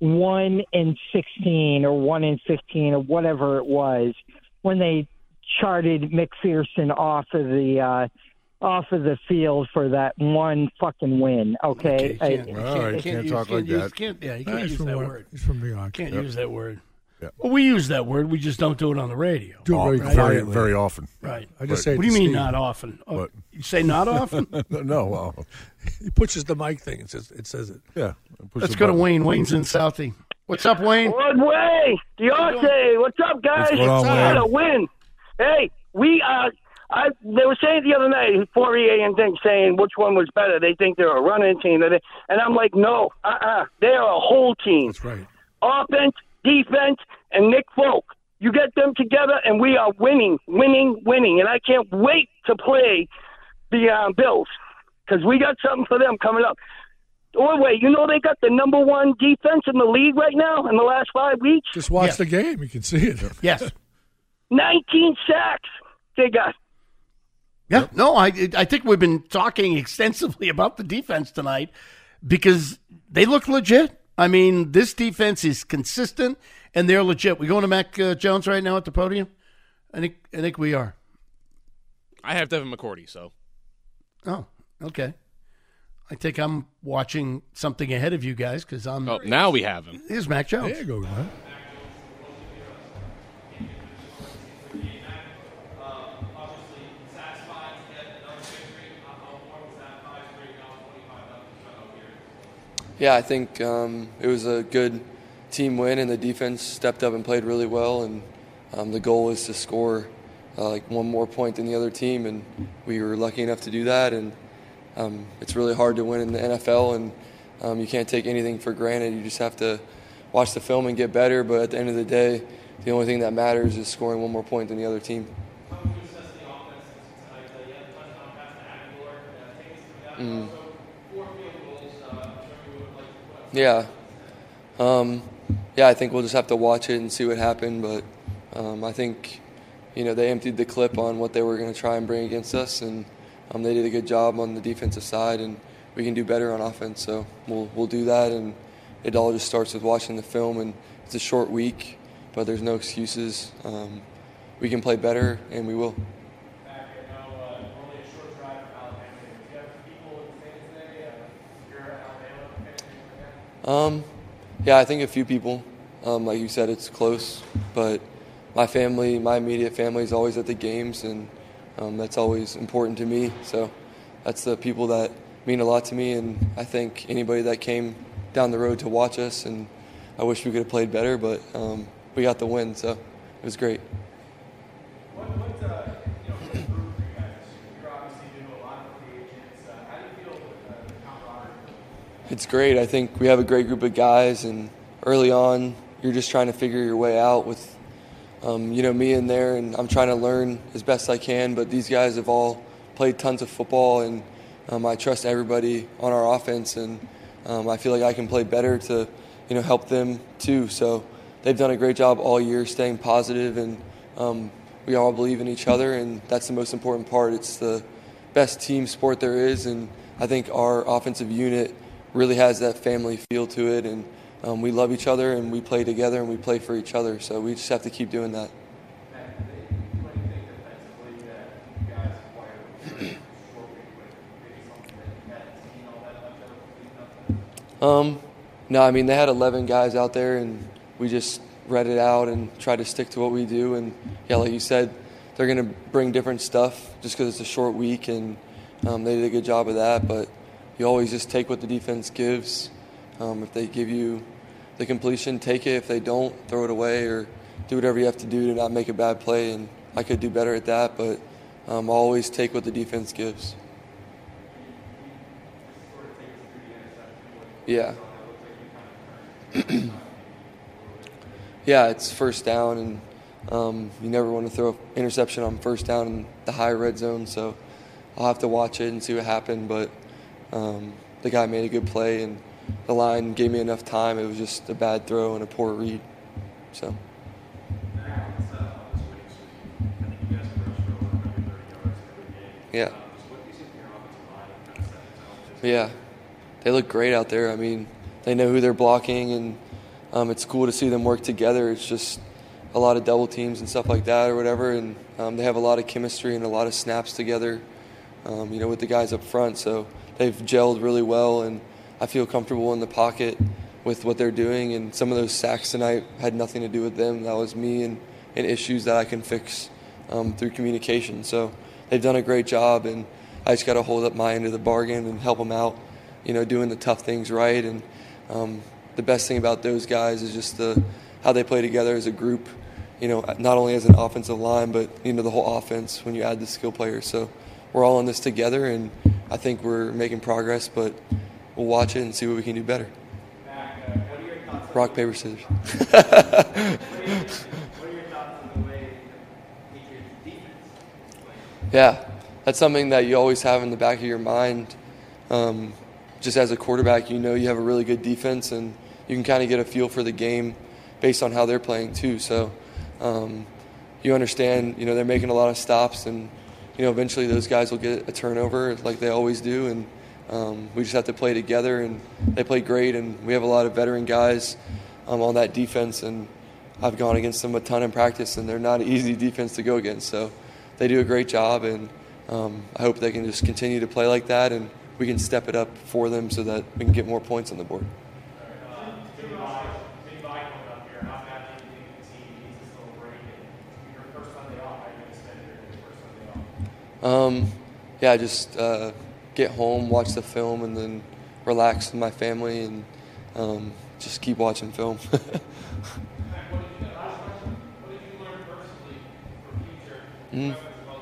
one in sixteen or one in fifteen or whatever it was when they charted McPherson off of the uh, off of the field for that one fucking win. Okay, Okay, you can't- I- you All can't- right, you can't use- talk like use- that. Can't, yeah, you No, can't he's use from that Wa- word. He's from New York. Can't Yep. use that word. Yep. Well, we use that word. We just don't do it on the radio. Do it very very, quietly. very often. Right. I just Right. say it What do you to mean Steve. not often? Oh, What? you say not often? no, well, He pushes the mic thing. It says it. Says it. yeah. Push Let's the go to button. Wayne. Wayne's in Southie. What's up, Wayne? Broadway, Deontay, what's up, guys? What's going on, What a Wayne? win! Hey, we uh, I they were saying the other night, Fourier and things saying which one was better. They think they're a running team, and I'm like, no, uh, uh they are a whole team. That's right. Offense, defense, and Nick Folk. You get them together, and we are winning, winning, winning. And I can't wait to play the uh, Bills because we got something for them coming up. Oh, wait, you know they got the number one defense in the league right now in the last five weeks? Just watch Yes. the game. You can see it. Yes. nineteen sacks they got. Yeah. No, I I think we've been talking extensively about the defense tonight because they look legit. I mean, this defense is consistent and they're legit. We going to Mac uh, Jones right now at the podium? I think I think we are. I have Devin McCourty, so. Oh, okay. I think I'm watching something ahead of you guys because I'm. Oh, now we have him. Here's Mac Jones. There you go, man. Yeah, I think um, it was a good team win, and the defense stepped up and played really well. And um, the goal is to score uh, like one more point than the other team, and we were lucky enough to do that. And um, it's really hard to win in the N F L, and um, you can't take anything for granted. You just have to watch the film and get better. But at the end of the day, the only thing that matters is scoring one more point than the other team. Mm. Yeah. Um, yeah, I think we'll just have to watch it and see what happened. But um, I think, you know, they emptied the clip on what they were going to try and bring against us, and um, they did a good job on the defensive side, and we can do better on offense. So we'll we'll do that, and it all just starts with watching the film. And it's a short week, but there's no excuses. Um, we can play better, and we will. Um, yeah, I think a few people. Um, like you said, it's close, but my family, my immediate family is always at the games, and um, that's always important to me. So that's the people that mean a lot to me, and I think anybody that came down the road to watch us, and I wish we could have played better, but um, we got the win. So it was great. What, what, uh, you know, for you guys, you're obviously doing a lot of free agents. Uh, how do you feel with uh, the camaraderie? It's great. I think we have a great group of guys, and early on, you're just trying to figure your way out with, um, you know, me in there, and I'm trying to learn as best I can. But these guys have all played tons of football, and um, I trust everybody on our offense, and um, I feel like I can play better to, you know, help them too. So they've done a great job all year staying positive, and um, we all believe in each other, and that's the most important part. It's the best team sport there is, and I think our offensive unit really has that family feel to it, and um, we love each other, and we play together, and we play for each other. So we just have to keep doing that. Um, no, I mean, they had eleven guys out there, and we just read it out and tried to stick to what we do. And, yeah, like you said, they're going to bring different stuff just because it's a short week, and um, they did a good job of that. But you always just take what the defense gives. Um, if they give you the completion, take it. If they don't, throw it away or do whatever you have to do to not make a bad play. And I could do better at that, but um, always take what the defense gives. Yeah. Yeah, it's first down, and um, you never want to throw an interception on first down in the high red zone, so I'll have to watch it and see what happened. But um, the guy made a good play, and the line gave me enough time. It was just a bad throw and a poor read. So. Yeah. Yeah. They look great out there. I mean, they know who they're blocking, and um, it's cool to see them work together. It's just a lot of double teams and stuff like that or whatever, and um, they have a lot of chemistry and a lot of snaps together, um, you know, with the guys up front. So they've gelled really well, and I feel comfortable in the pocket with what they're doing. And some of those sacks tonight had nothing to do with them. That was me and, and issues that I can fix um, through communication. So they've done a great job, and I just got to hold up my end of the bargain and help them out, you know, doing the tough things right. And um, the best thing about those guys is just the how they play together as a group, you know, not only as an offensive line, but, you know, the whole offense when you add the skill players. So we're all in this together, and I think we're making progress, but we'll watch it and see what we can do better. Mac, uh, what are your thoughts Rock, paper, scissors. what, are your, what are your thoughts on the way the Patriots defense plays? Yeah, that's something that you always have in the back of your mind. Um, just as a quarterback, you know you have a really good defense, and you can kind of get a feel for the game based on how they're playing too. So um, you understand, you know, they're making a lot of stops, and, you know, eventually those guys will get a turnover like they always do, and um, we just have to play together, and they play great, and we have a lot of veteran guys um, on that defense, and I've gone against them a ton in practice, and they're not an easy defense to go against. So they do a great job, and um, I hope they can just continue to play like that, and we can step it up for them so that we can get more points on the board. Um, yeah, just uh, get home, watch the film, and then relax with my family, and um, just keep watching film. mm.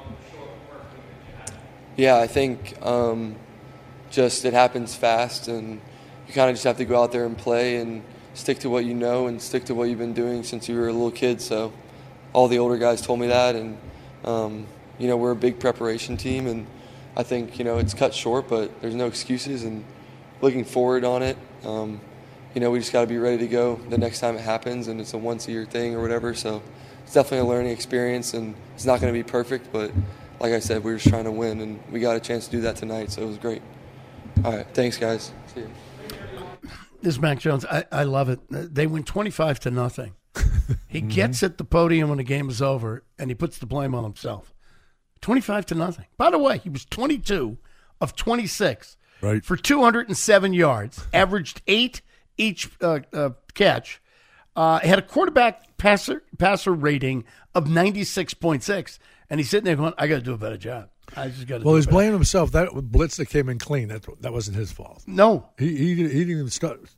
Yeah, I think um, just it happens fast, and you kind of just have to go out there and play and stick to what you know and stick to what you've been doing since you were a little kid. So all the older guys told me that, and um, you know, we're a big preparation team, and I think, you know, it's cut short, but there's no excuses, and looking forward on it. Um, you know, we just got to be ready to go the next time it happens, and it's a once-a-year thing or whatever. So it's definitely a learning experience, and it's not going to be perfect, but like I said, we were just trying to win, and we got a chance to do that tonight, so it was great. All right, thanks, guys. See you. This is Mac Jones. I, I love it. They win twenty-five to nothing. He mm-hmm. gets at the podium when the game is over, and he puts the blame on himself. twenty-five to nothing. By the way, he was twenty-two of twenty-six right. for two hundred seven yards, averaged eight each uh, uh, catch, uh, had a quarterback passer passer rating of ninety-six point six, and he's sitting there going, I got to do a better job. I just got to Well, do he's better. blaming himself. That blitz that came in clean, that that wasn't his fault. No. He he, he didn't even start,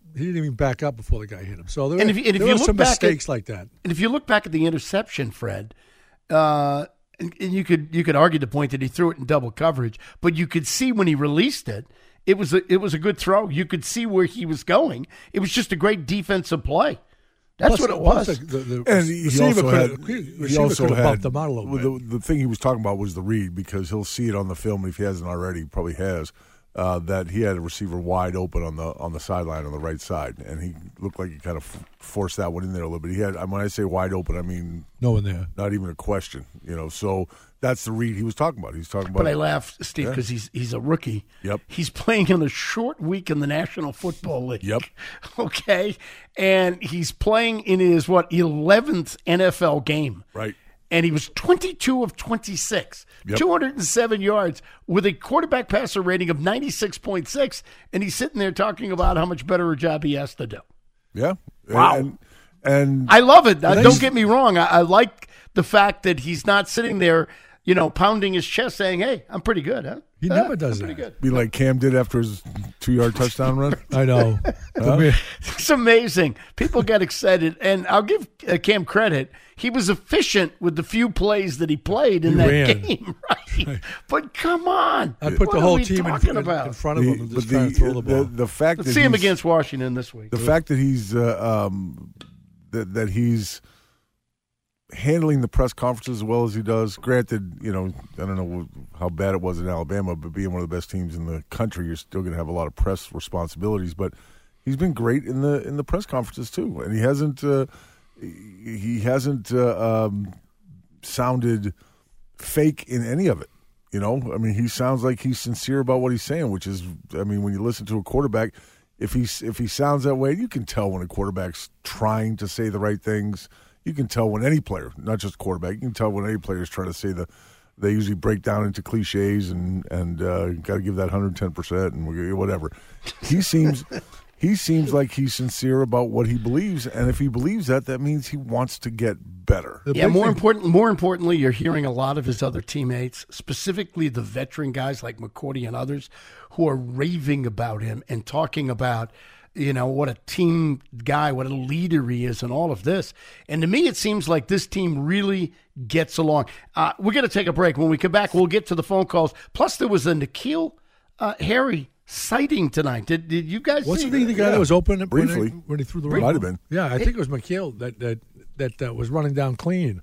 he didn't even back up before the guy hit him. So there, and if, you- and if there you were look some back mistakes at, like that. And if you look back at the interception, Fred, uh, and, and you could you could argue the point that he threw it in double coverage, but you could see when he released it, it was a, it was a good throw. You could see where he was going. It was just a great defensive play. That's Plus- what it was. plus the- the- the And he receiver also could had, have- he receiver also could have had bumped him out a little well, the, the thing he was talking about was the read, because he'll see it on the film, and if he hasn't already, he probably has. Uh, that he had a receiver wide open on the on the sideline on the right side, and he looked like he kind of f- forced that one in there a little bit. He had, when I say wide open, I mean no one there, not even a question. You know, so that's the read he was talking about. He's talking about. But I laugh, Steve, Yeah. because he's he's a rookie. Yep. He's playing in a short week in the National Football League. Yep. Okay. And he's playing in his, what, eleventh N F L game. Right. And he was twenty-two of twenty-six, Yep. two hundred seven yards with a quarterback passer rating of ninety-six point six. And he's sitting there talking about how much better a job he has to do. Yeah. Wow. And, and I love it. Uh, Well, don't he's- get me wrong. I, I like the fact that he's not sitting there, you know, pounding his chest saying, hey, I'm pretty good, huh? He Uh, never does I'm that. pretty good. be like Cam did after his two-yard touchdown run. I know. Huh? It's amazing. People get excited. And I'll give uh, Cam credit. He was efficient with the few plays that he played in He that ran. game. Right. But come on. I put What the are whole we team in, talking in, about? in front of him and The- just but trying to throw the ball. The, the fact Let's that see him he's- against Washington this week. The fact that he's uh, um, that that he's handling the press conferences as well as he does. Granted, you know, I don't know how bad it was in Alabama, but being one of the best teams in the country, you're still going to have a lot of press responsibilities. But he's been great in the in the press conferences too, and he hasn't uh, he hasn't uh, um, sounded fake in any of it. You know, I mean, he sounds like he's sincere about what he's saying, which is, I mean, when you listen to a quarterback, if he's if he sounds that way, you can tell when a quarterback's trying to say the right things. You can tell when any player, not just quarterback, you can tell when any player is trying to say the. They usually break down into cliches and and uh, got to give that one hundred ten percent and whatever. He seems he seems like he's sincere about what he believes, and if he believes that, that means he wants to get better. Yeah, more important. More importantly, you're hearing a lot of his other teammates, specifically the veteran guys like McCourty and others, who are raving about him and talking about, you know, what a team guy, what a leader he is, and all of this. And to me, it seems like this team really gets along. Uh, we're going to take a break. When we come back, we'll get to the phone calls. Plus, there was a N'Keal uh, Harry sighting tonight. Did did you guys? Wasn't see he the guy Yeah. that was open Briefly. when he, when he threw the Might rope? have been. Yeah, I think it was McHale that that that uh, was running down clean.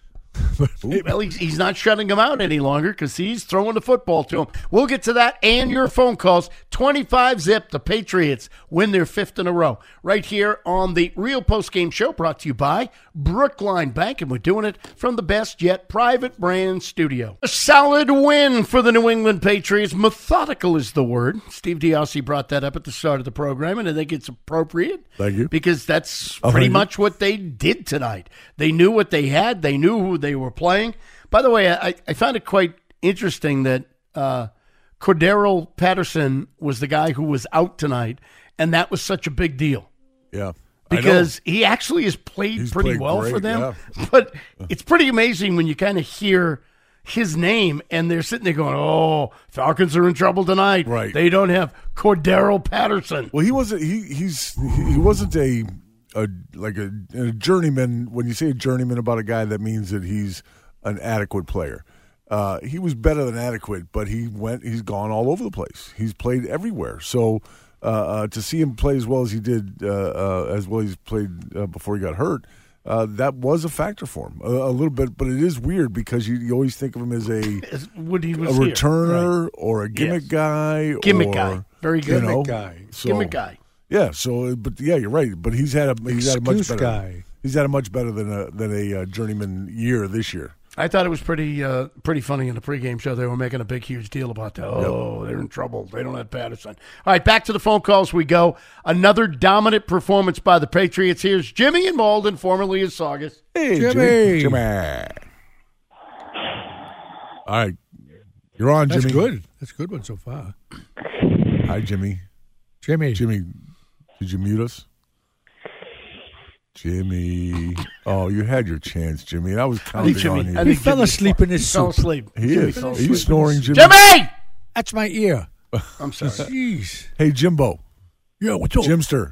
Well, he's, he's not shutting him out any longer because he's throwing the football to him. We'll get to that and your phone calls. twenty-five zip. The Patriots win their fifth in a row right here on the Real Post Game Show, brought to you by Brookline Bank, and we're doing it from the Best Yet Private Brand Studio. A solid win for the New England Patriots. Methodical is the word. Steve Diossi brought that up at the start of the program, and I think it's appropriate. Thank you. Because that's Oh, pretty thank you. much what they did tonight. They knew what they had. They knew who they were playing. By the way, I, I found it quite interesting that uh, Cordero Patterson was the guy who was out tonight, and that was such a big deal. Yeah. I know. Because he actually has played He's pretty played well great, for them. yeah. But it's pretty amazing when you kind of hear his name and they're sitting there going, oh, Falcons are in trouble tonight. Right. They don't have Cordero Patterson. Well, he wasn't. He he's he wasn't a a like a, a journeyman. When you say a journeyman about a guy, that means that he's an adequate player. Uh, he was better than adequate, but he went. He's gone all over the place. He's played everywhere. So uh, uh, to see him play as well as he did, uh, uh, as well as he played uh, before he got hurt, uh, that was a factor for him a, a little bit. But it is weird because you, you always think of him as a As when he a was here. returner Right. or a gimmick Yes. guy, Gimmick or, guy. Very good. you know, Gimmick guy. So, Gimmick guy. Yeah. So, but yeah, you're right. But he's had a he's had a much Excuse better guy. he's had a much better than a than a uh, journeyman year this year. I thought it was pretty uh, pretty funny in the pregame show. They were making a big, huge deal about that. Oh, they're in trouble. They don't have Patterson. All right, back to the phone calls we go. Another dominant performance by the Patriots. Here's Jimmy in Malden, formerly of Saugus. Hey, Jimmy. Jimmy. All right, you're on, That's Jimmy. good. That's a good one so far. Hi, Jimmy. Jimmy. Jimmy, did you mute us? Jimmy. Oh, you had your chance, Jimmy. And I was counting Jimmy- on you. I He think fell Jimmy asleep in his He fell soup. asleep. He Jimmy is. fell Are you asleep. snoring, Jimmy? Jimmy! That's my ear. I'm sorry. Jeez. Hey, Jimbo. Yeah, what's up? Jimster.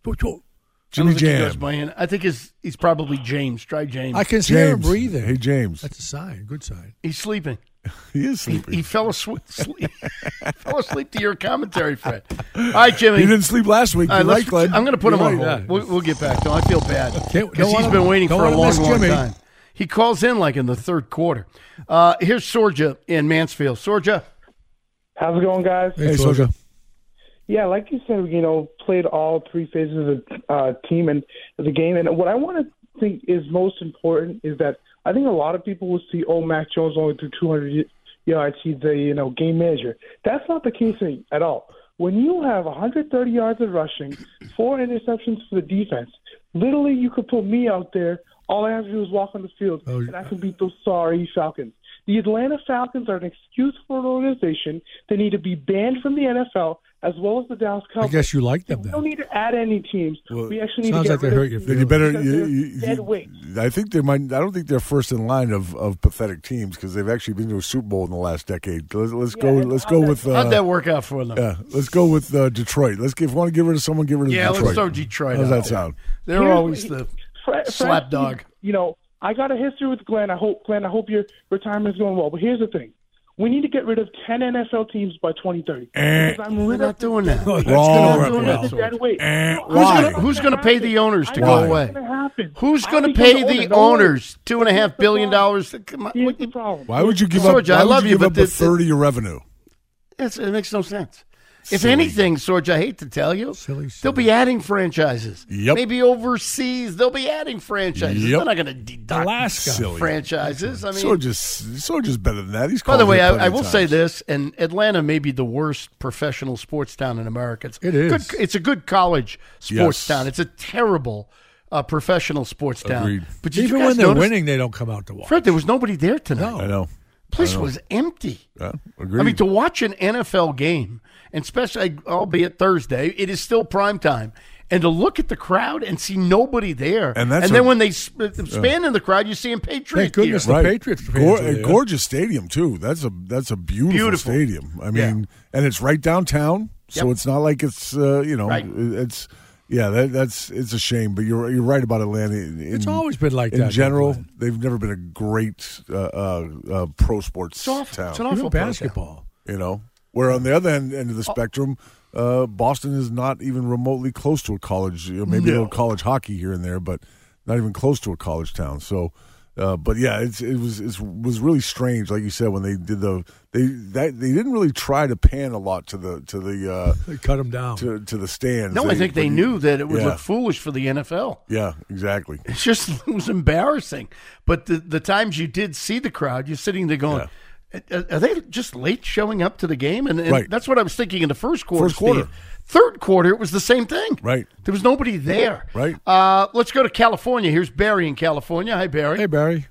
Jimmy I don't think he Jam. goes by in. I think his, he's probably James. Try James. I can hear him James. breathing. Hey, James. That's a sign. Good sign. He's sleeping. He is sleeping. He, he fell asleep. Sleep, fell asleep to your commentary, Fred. All right, Jimmy. He didn't sleep last week. All right, You're let's- right, Glenn. I'm going to put You're him on right. hold. We'll, we'll get back to him. I feel bad Can't- because don't he's wanna- been waiting don't for a wanna long, miss long Jimmy. time. He calls in like in the third quarter. Uh, here's Sorja in Mansfield. Sorja. How's it going, guys? Hey, Soldier. Yeah, like you said, you know, played all three phases of the uh, team and the game. And what I want to think is most important is that I think a lot of people will see, oh, Mac Jones only threw two hundred yards. He's the, you know, game manager. That's not the case at all. When you have one hundred thirty yards of rushing, four interceptions for the defense, literally you could put me out there. All I have to do is walk on the field, Oh, and I can beat those sorry Falcons. The Atlanta Falcons are an excuse for an organization. They need to be banned from the N F L as well as the Dallas I Cowboys. guess you like them We then. don't need to add any teams. Well, we actually need sounds to like get they rid hurt of your teams Then you better. because You, they're you, dead you- weight. I think they might. I don't think they're first in line of, of pathetic teams because they've actually been to a Super Bowl in the last decade. Let's, let's Yeah, go. and Let's how'd go that- with. Uh, How'd that work out for them? Yeah, let's go with uh, Detroit. Let's give. If you want to get rid of someone, get rid of Yeah, Detroit. let's throw Detroit How's out that there. sound? They're Here's- always the Fred- slap Fred, dog. You know, I got a history with Glenn. I hope, Glenn, I hope your retirement is going well. But here's the thing. We need to get rid of ten N F L teams by twenty thirty. Eh. Because I'm We're rid not of doing that. Wrong. We're not doing the that. dead weight. Eh, No, Who's why? gonna, who's going to pay the owners to I go know away? what's gonna happen. Who's I'll going to become pay the owner, the don't worry. owners two and a half Here's the billion problem. dollars? Come on, Here's what- the problem. Why would you give up? Sorja, Why I would love you you, give but up a this- third of your revenue? It's, it makes no sense. If Silly. anything, Sorge, I hate to tell you, Silly, they'll be adding franchises. Yep. Maybe overseas, they'll be adding franchises. Yep. They're not going to deduct Alaska. Silly. franchises. I mean, So just, so just better than that. He's by the called way, it I, plenty I of will times. say this, and Atlanta may be the worst professional sports town in America. It's It is. Good, it's a good college sports Yes. town. It's a terrible uh, professional sports town. Agreed. But did Even you guys when they're notice- winning, they don't come out to watch. Fred, there was nobody there tonight. I know. Place I know. was empty. Yeah, agreed. I mean, to watch an N F L game, and especially, albeit Thursday, it is still prime time. And to look at the crowd and see nobody there. And that's then a- when they sp- expand in the crowd, you see them Patriot Thank goodness gear. the Patriots fans Gor- are a there. gorgeous stadium too. That's a that's a beautiful, Beautiful. stadium. I mean, Yeah. and it's right downtown, so Yep. it's not like it's uh, you know Right. it's yeah that, that's it's a shame. But you're you're right about Atlanta. In, It's always been like in that, general. Glenn. They've never been a great uh, uh, uh, pro sports It's awful. town. It's an Even awful pro town. basketball. You know, where on the other end, end of the spectrum, uh, Boston is not even remotely close to a college. You know, maybe a No. little college hockey here and there, but not even close to a college town. So, uh, but yeah, it's, it was it was really strange, like you said, when they did the they that they didn't really try to pan a lot to the to the uh, They cut them down. to to the stands. No, I think they but- knew that it would yeah. look foolish for the N F L. Yeah, exactly. It's just it was embarrassing. But the the times you did see the crowd, you're sitting there going, "Are are they just late showing up to the game?" And, and Right. that's what I was thinking in the first quarter. First quarter. Steve. Third quarter, it was the same thing. Right. There was nobody there. Right. Uh, let's go to California. Here's Barry in California. Hi, Barry. Hey, Barry.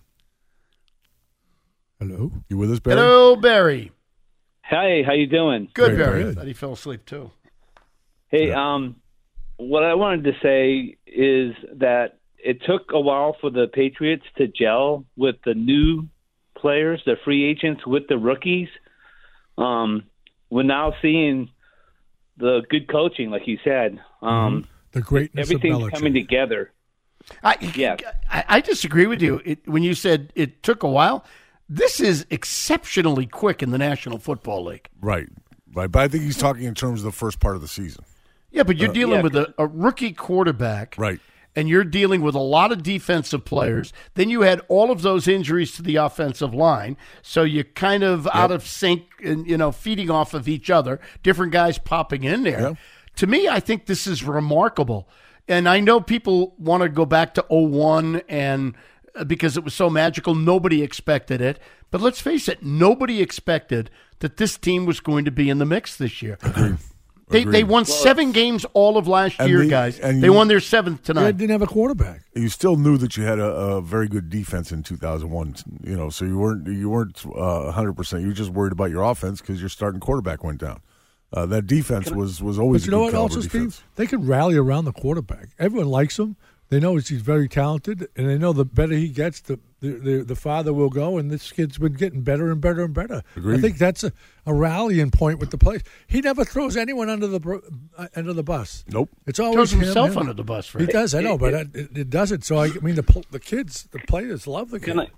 Hello. You with us, Barry? Hello, Barry. Hey, how you doing? Good, Great, Barry. Barry. Thought he fell asleep too. Hey, um, what I wanted to say is that it took a while for the Patriots to gel with the new players, the free agents, with the rookies. Um, we're now seeing the good coaching, like you said. Um, The greatness everything's of Belichick. coming together. I, Yeah. I, I disagree with you. It, when you said it took a while, this is exceptionally quick in the National Football League. Right, right. But I think he's talking in terms of the first part of the season. Yeah, but you're Uh, dealing yeah. with a, a rookie quarterback. Right. And you're dealing with a lot of defensive players. Then you had all of those injuries to the offensive line. So you're kind of out of sync and, you know, feeding off of each other, different guys popping in there. Yeah. To me, I think this is remarkable. And I know people want to go back to oh one and uh, because it was so magical, nobody expected it. But let's face it, nobody expected that this team was going to be in the mix this year. They Agreed. they won seven games all of last And year, the- guys. and They you- won their seventh They tonight. didn't have a quarterback. You still knew that you had a, a very good defense in two thousand one. You know, so you weren't you weren't uh, one hundred percent. You were just worried about your offense because your starting quarterback went down. Uh, that defense was was always But you know a what good also, caliber defense. Steve? They can rally around the quarterback. Everyone likes him. They know he's very talented, and they know the better he gets, the the, the the farther we'll go, and this kid's been getting better and better and better. Agreed. I think that's a, a rallying point with the players. He never throws anyone under the br- uh, under the bus. Nope. It's always Throws him, himself him. under the bus, Fred. He does, I know, but it, it, it doesn't. So, I mean, the pl- the kids, the players love the kid. Can I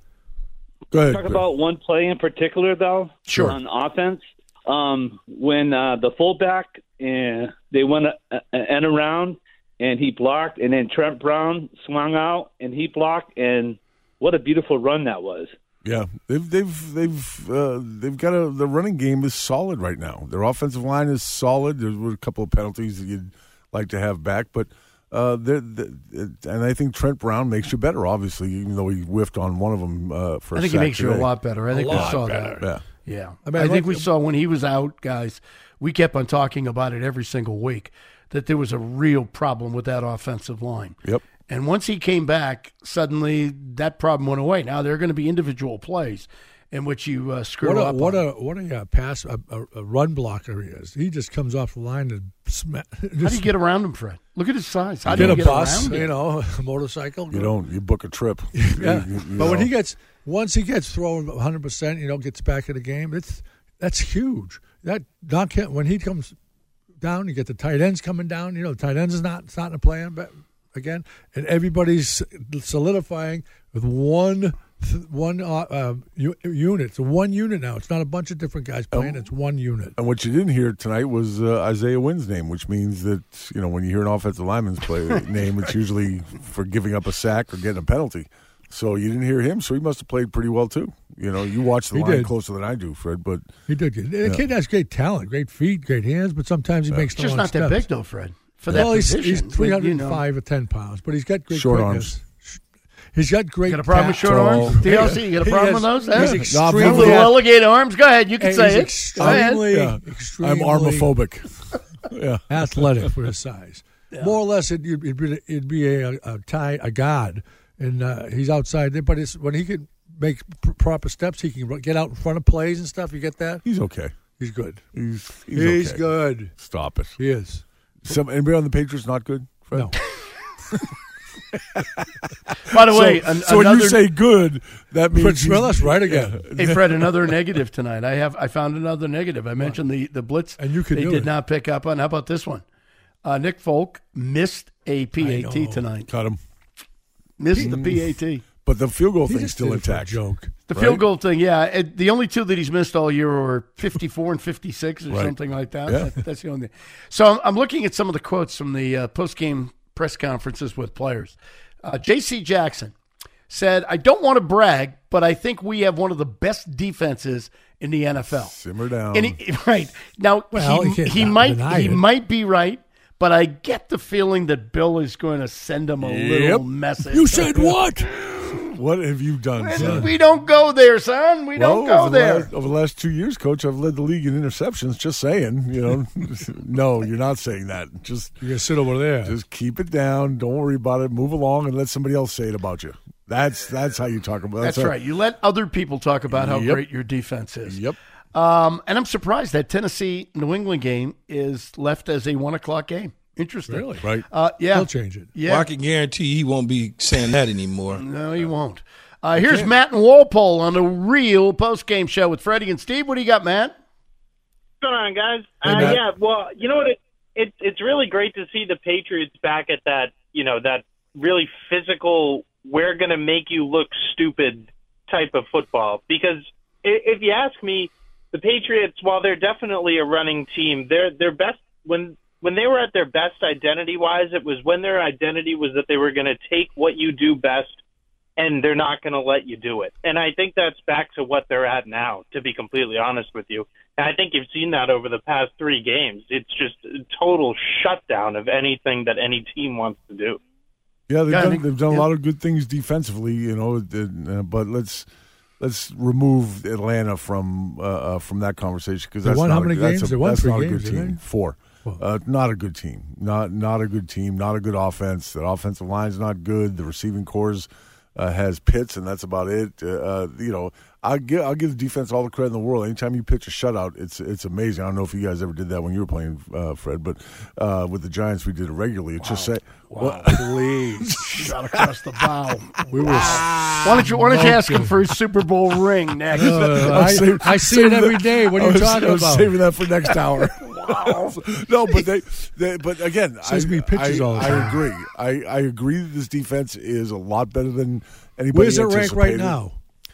Go ahead. talk about one play in particular, though? Sure. On offense, um, when uh, the fullback, uh, they went a, a, end around, and he blocked, and then Trent Brown swung out, and he blocked, and what a beautiful run that was. Yeah, they've they've they've uh, they've got a the running game is solid right now. Their offensive line is solid. There were a couple of penalties that you'd like to have back, but uh, they're, they're, and I think Trent Brown makes you better. Obviously, even though he whiffed on one of them uh, for. I think a sack he makes today. you a lot better. I think A we lot saw better. that. Yeah. Yeah. I mean, I, I think like- we saw when he was out, guys, we kept on talking about it every single week, that there was a real problem with that offensive line. Yep. And once he came back, suddenly that problem went away. Now there are going to be individual plays in which you uh, screw What a up. what on. a what a uh, pass a, a, a run blocker he is. He just comes off the line and sma- How do you get around him, Fred? Look at his size. How do get you a get bus, around him? you know, a motorcycle. You don't. You book a trip. Yeah, You- you but when know. he gets once he gets thrown one hundred percent, you know, gets back in the game. It's that's huge. That Doc Kent, when he comes down, you get the tight ends coming down. You know, the tight ends is not starting to play him but again, and everybody's solidifying with one one uh, uh, u- unit. It's one unit now. It's not a bunch of different guys playing. It's one unit. And what you didn't hear tonight was uh, Isaiah Wynn's name, which means that, you know, when you hear an offensive lineman's play name, it's usually for giving up a sack or getting a penalty. So you didn't hear him, so he must have played pretty well too. You know, you watch the He line did. closer than I do, Fred. But He did. The Yeah. kid has great talent, great feet, great hands, but sometimes he makes the Just wrong not that steps. big, though, Fred. For that well, he's, position, he's but, three you hundred know. five or ten pounds, but he's got great Short quickness. He's got great. Got a problem with tap- short arms? D L C, you got a He problem is- with those? He's Huh? extremely Little alligator arms? Go ahead, you can Hey, say he's it. Go ahead. extremely, Yeah. extremely I'm armophobic. Yeah. athletic for his size. More or less, it, it'd be, it'd be a, a tie, a god, and uh, he's outside there. But it's, when he can make pr- proper steps, he can get out in front of plays and stuff. You get that? he's okay. He's good. He's he's, He's okay. good. Stop it. He is. Some anybody on the Patriots not good, Fred? No. By the way, so, an- so when another- you say good, that means Fred, smell he's- us right again. Hey, Fred, another negative tonight. I have I found another negative. I mentioned the, the blitz. And you could they do did it. not pick up on. How about this one? Uh, Nick Folk missed a P A T know. tonight. Cut him. Missed the P A T. But the field goal He thing's just still did it for a intact. joke. The Right? field goal thing, yeah. It, the only two that he's missed all year were fifty-four and fifty-six or Right. something like that. Yeah. That- That's the only thing. So I'm, I'm looking at some of the quotes from the uh, post-game press conferences with players. Uh, J C Jackson said, I don't want to brag, but I think we have one of the best defenses in the N F L. Simmer down. And he, right. Now, Well, you he, can't he not might deny he it. might be right, but I get the feeling that Bill is going to send him a Yep. little message. You said what? What have you done, son? We don't go there, son. We don't Well, go over the there. last- over the last two years, Coach, I've led the league in interceptions. Just saying, you know. No, you're not saying that. Just You're going to sit over there. just keep it down. Don't worry about it. Move along and let somebody else say it about you. That's that's how you talk about it. That's right. You let other people talk about how Yep. great your defense is. Yep. Um, and I'm surprised that Tennessee New England game is left as a one o'clock game. Interesting. Really? Right. Uh, yeah. They'll change it. Yeah. Well, I can guarantee he won't be saying that anymore. No, he won't. Uh, here's Matt and Walpole on a real post game show with Freddie and Steve. What do you got, Matt? What's going on, guys? Hey, uh, Matt. yeah, well, you know what? It, it it's really great to see the Patriots back at that, you know, that really physical, we're going to make you look stupid type of football. Because i- if you ask me, the Patriots, while they're definitely a running team, they're their best when when they were at their best identity wise, it was when their identity was that they were going to take what you do best and they're not going to let you do it. And I think that's back to what they're at now, to be completely honest with you. And I think you've seen that over the past three games. It's just a total shutdown of anything that any team wants to do. Yeah, they've Yeah, I done think- they've done yeah. a lot of good things defensively, you know. Uh, but let's let's remove Atlanta from uh, uh, from that conversation because They that's won not how a, many that's games? a, They won that's three not games, a good didn't team. they? Four, uh, not a good team. Not not a good team. Not a good offense. The offensive line's not good. The receiving corps uh, has Pitts, and that's about it. Uh, uh, you know, I give I'll give the defense all the credit in the world. Anytime you pitch a shutout, it's it's amazing. I don't know if you guys ever did that when you were playing, uh, Fred, but uh, with the Giants we did it regularly. It's wow. just say, wow. well, please, shot across the bow. We were. Why don't you Why don't you ask him for his Super Bowl ring next? Uh, I, saving, I see it every day. What are you was, talking I was about? Saving that for next hour. Wow. No, but they, they but again, Says I, me pitches I, all the time. I agree. I, I agree that this defense is a lot better than anybody. Where's it anticipated. ranked right now?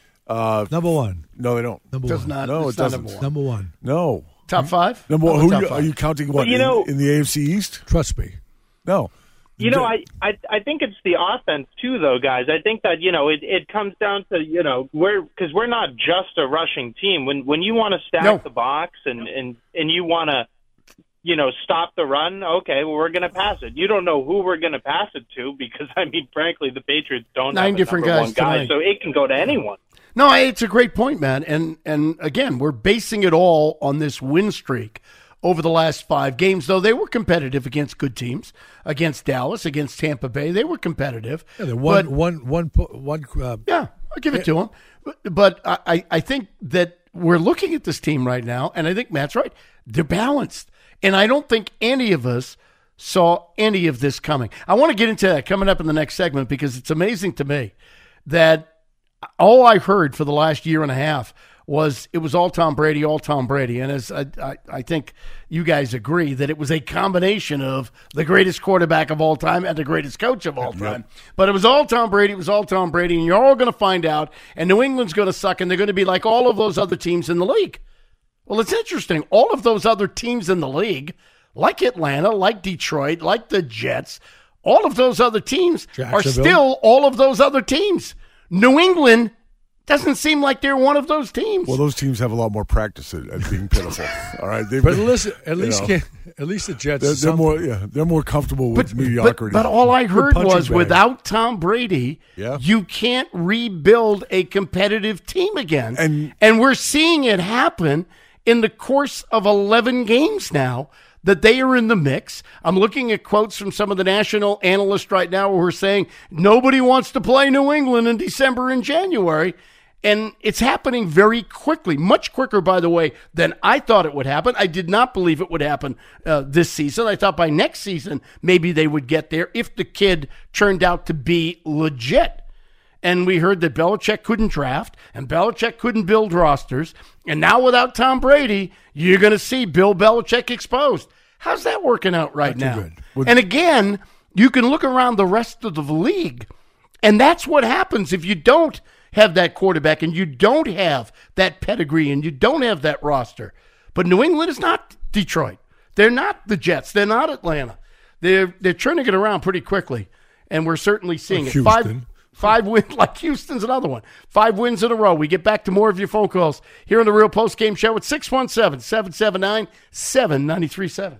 Uh, number one. No, they don't. Number Does one. not. No, it's it not doesn't. Number one. Number one. No. Top five. Number one. Oh, Who top you, five. are you counting? What Well, you in, know, in the A F C East? Trust me. No. You know, I, I I think it's the offense too, though, guys. I think that you know it, it comes down to you know we're because we're not just a rushing team. When when you want to stack No. the box and and and you want to you know stop the run, okay, well we're going to pass it. You don't know who we're going to pass it to because I mean, frankly, the Patriots don't Nine have a different number guys one guy, tonight. so it can go to anyone. No, it's a great point, man. And and again, we're basing it all on this win streak over the last five games, though they were competitive against good teams, against Dallas, against Tampa Bay. They were competitive. Yeah, the one, but, one, one, one, uh, yeah, I'll give it to them. But, but I, I think that we're looking at this team right now, and I think Matt's right. They're balanced. And I don't think any of us saw any of this coming. I want to get into that coming up in the next segment because it's amazing to me that all I heard for the last year and a half was it was all Tom Brady, all Tom Brady. And as I, I, I think you guys agree that it was a combination of the greatest quarterback of all time and the greatest coach of all time. Yep. But it was all Tom Brady, it was all Tom Brady, and you're all going to find out, and New England's going to suck, and they're going to be like all of those other teams in the league. Well, it's interesting. All of those other teams in the league, like Atlanta, like Detroit, like the Jets, all of those other teams are still all of those other teams. New England doesn't seem like they're one of those teams. Well, those teams have a lot more practice at, at being pitiful. All right, They've, but listen, at least know, can, at least the Jets. They're, they're more, yeah, they're more comfortable with but, mediocrity. But, but all I heard was bag. without Tom Brady, yeah. you can't rebuild a competitive team again. And, and we're seeing it happen in the course of eleven games now. That they are in the mix. I'm looking at quotes from some of the national analysts right now who are saying nobody wants to play New England in December and January. And it's happening very quickly, much quicker, by the way, than I thought it would happen. I did not believe it would happen uh, this season. I thought by next season maybe they would get there if the kid turned out to be legit. And we heard that Belichick couldn't draft and Belichick couldn't build rosters. And now without Tom Brady, you're going to see Bill Belichick exposed. How's that working out right Not now? With- and again, you can look around the rest of the league, and that's what happens if you don't have that quarterback and you don't have that pedigree and you don't have that roster. But New England is not Detroit. They're not the Jets. They're not Atlanta. They're they're turning it around pretty quickly, and we're certainly seeing like it. Houston. Five five wins, like Houston's another one. Five wins in a row. We get back to more of your phone calls here on the Real Post Game Show at six one seven, seven seven nine, seven nine three seven.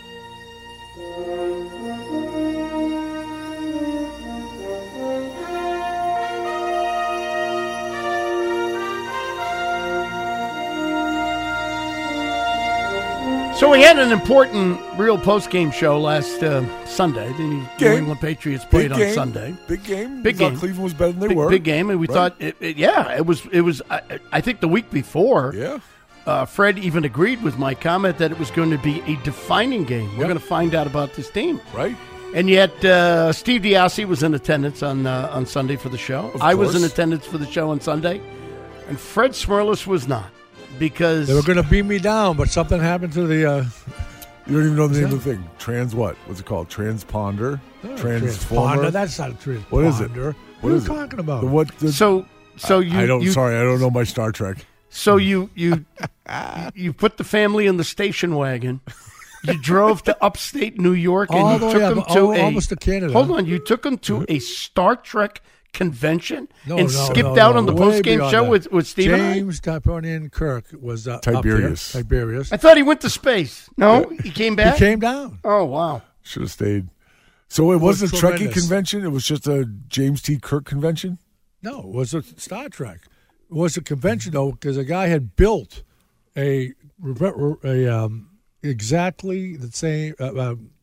So we had an important Real Post-Game show last uh, Sunday. The New Game. England Patriots played Big on game. Sunday. Big game. Big We thought game. Cleveland was better than they big, were. Big game, and we Right. thought, it, it, yeah, it was. It was. I, I think the week before, Yeah. uh, Fred even agreed with my comment that it was going to be a defining game. We're Yep. going to find out about this team, Right. and yet uh, Steve Diassi was in attendance on uh, on Sunday for the show. Of I was in course. attendance for the show on Sunday, and Fred Smirlis was not because They were going to beat me down, but something happened to the. Uh, You don't even know the name that- of the thing. Trans what? What's it called? Transponder? oh, Transformer? transponder. That's not a transponder. What is it? What, What are is you it? talking about? The what? The, so. So you, I don't. you Sorry, I don't know my Star Trek. So you you you put the family in the station wagon. You drove to upstate New York and All you the took way up, them to al- a almost to Canada. Hold on, you took them to a Star Trek convention No, and no, skipped no, out no. on the Way post game beyond show that. with with Steve and I? James Tiberian Kirk was uh, Tiberius. Up there. Tiberius. I thought he went to space. No, he came back. He came down. Oh wow! Should have stayed. So it wasn't a Trekkie tremendous. convention. It was just a James T. Kirk convention. No, it was a Star Trek. It was a convention though because a guy had built a a um, exactly the same uh, uh,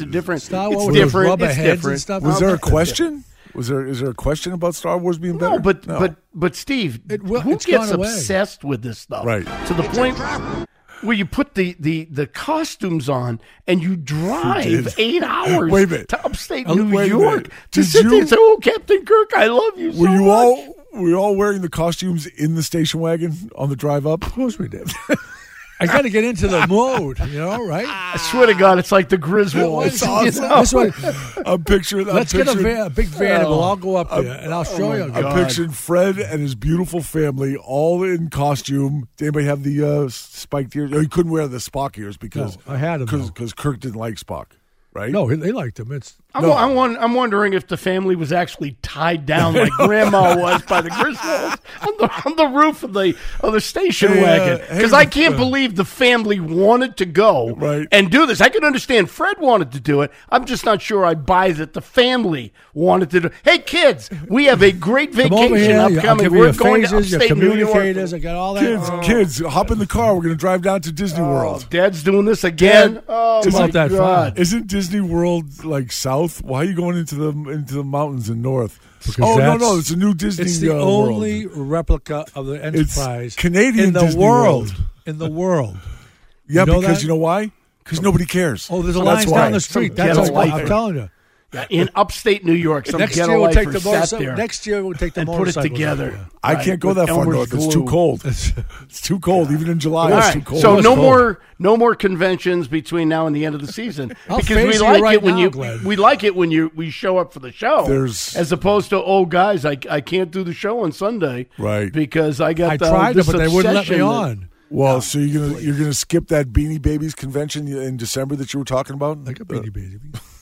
a different. Star it's Wars with different. rubber It's heads and different. stuff. Was there a Okay. question? Was there is there a question about Star Wars being better? No, but but but Steve, It will- who it's gets gone away. obsessed with this stuff? Right. To the point where you put the, the, the costumes on and you drive did. eight hours Wait a minute. to upstate Oh, New wait a York minute. to Did sit there you- and say, "Oh, Captain Kirk, I love you so Were you much." all were you all wearing the costumes in the station wagon on the drive up? Of course we did. I got to get into the mode, you know, right? I swear to God, it's like the Griswolds. It's awesome. You know? This one, I'm picturing. I'm let's get a, picturing- van, a big van and we'll all go up I'm- there and I'll show oh you. my I'm God. picturing Fred and his beautiful family all in costume. Did anybody have the uh, spiked ears? Oh, he couldn't wear the Spock ears because No, I had 'em, though. because Kirk didn't like Spock, right? No, they liked him. It's I'm, No. I'm, won- I'm wondering if the family was actually tied down like Grandma was by the Griswolds on the, on the roof of the of the station Hey, uh, wagon. hey, Because I can't uh, believe the family wanted to go Right. and do this. I can understand Fred wanted to do it. I'm just not sure I buy that the family wanted to do. Hey, kids, we have a great come vacation over here. I'll upcoming. give you We're your going to phasers, your upstate New York. communicators. I got all that. Kids, Oh. kids, hop in the car. We're going to drive down to Disney Oh, World. Dad's doing this again. Dad, oh it's my not that God! Isn't Disney World like south? Why are you going into the into the mountains in north? Because oh no, that's- no, it's a new Disney. It's the uh, only world. replica of the Enterprise Canadian in the Disney world. World. In the world. Yeah, You know because that? you know why? Because nobody cares. Oh, there's a That's lines why. down the street. Some That's ghetto what lifer. I'm telling you. Yeah, in upstate New York, some Next ghetto year we'll take lifer the sat motorcycle. there Next year we'll take the and put it motorcycles together. up there. I Right, can't go with that far Elmer's north. It's glue. too cold. It's too cold. Even in July, All it's right, too cold. so It's no cold. more, no more conventions between now and the end of the season I'll because we face you like right it when now, you Glenn. we like it when you we show up for the show. There's- as opposed to oh guys, I I can't do the show on Sunday Right. because I got I uh, tried this it, but they wouldn't let me obsession that- on. Well, so you're gonna you're gonna skip that Beanie Babies convention in December that you were talking about? Like a Beanie Baby.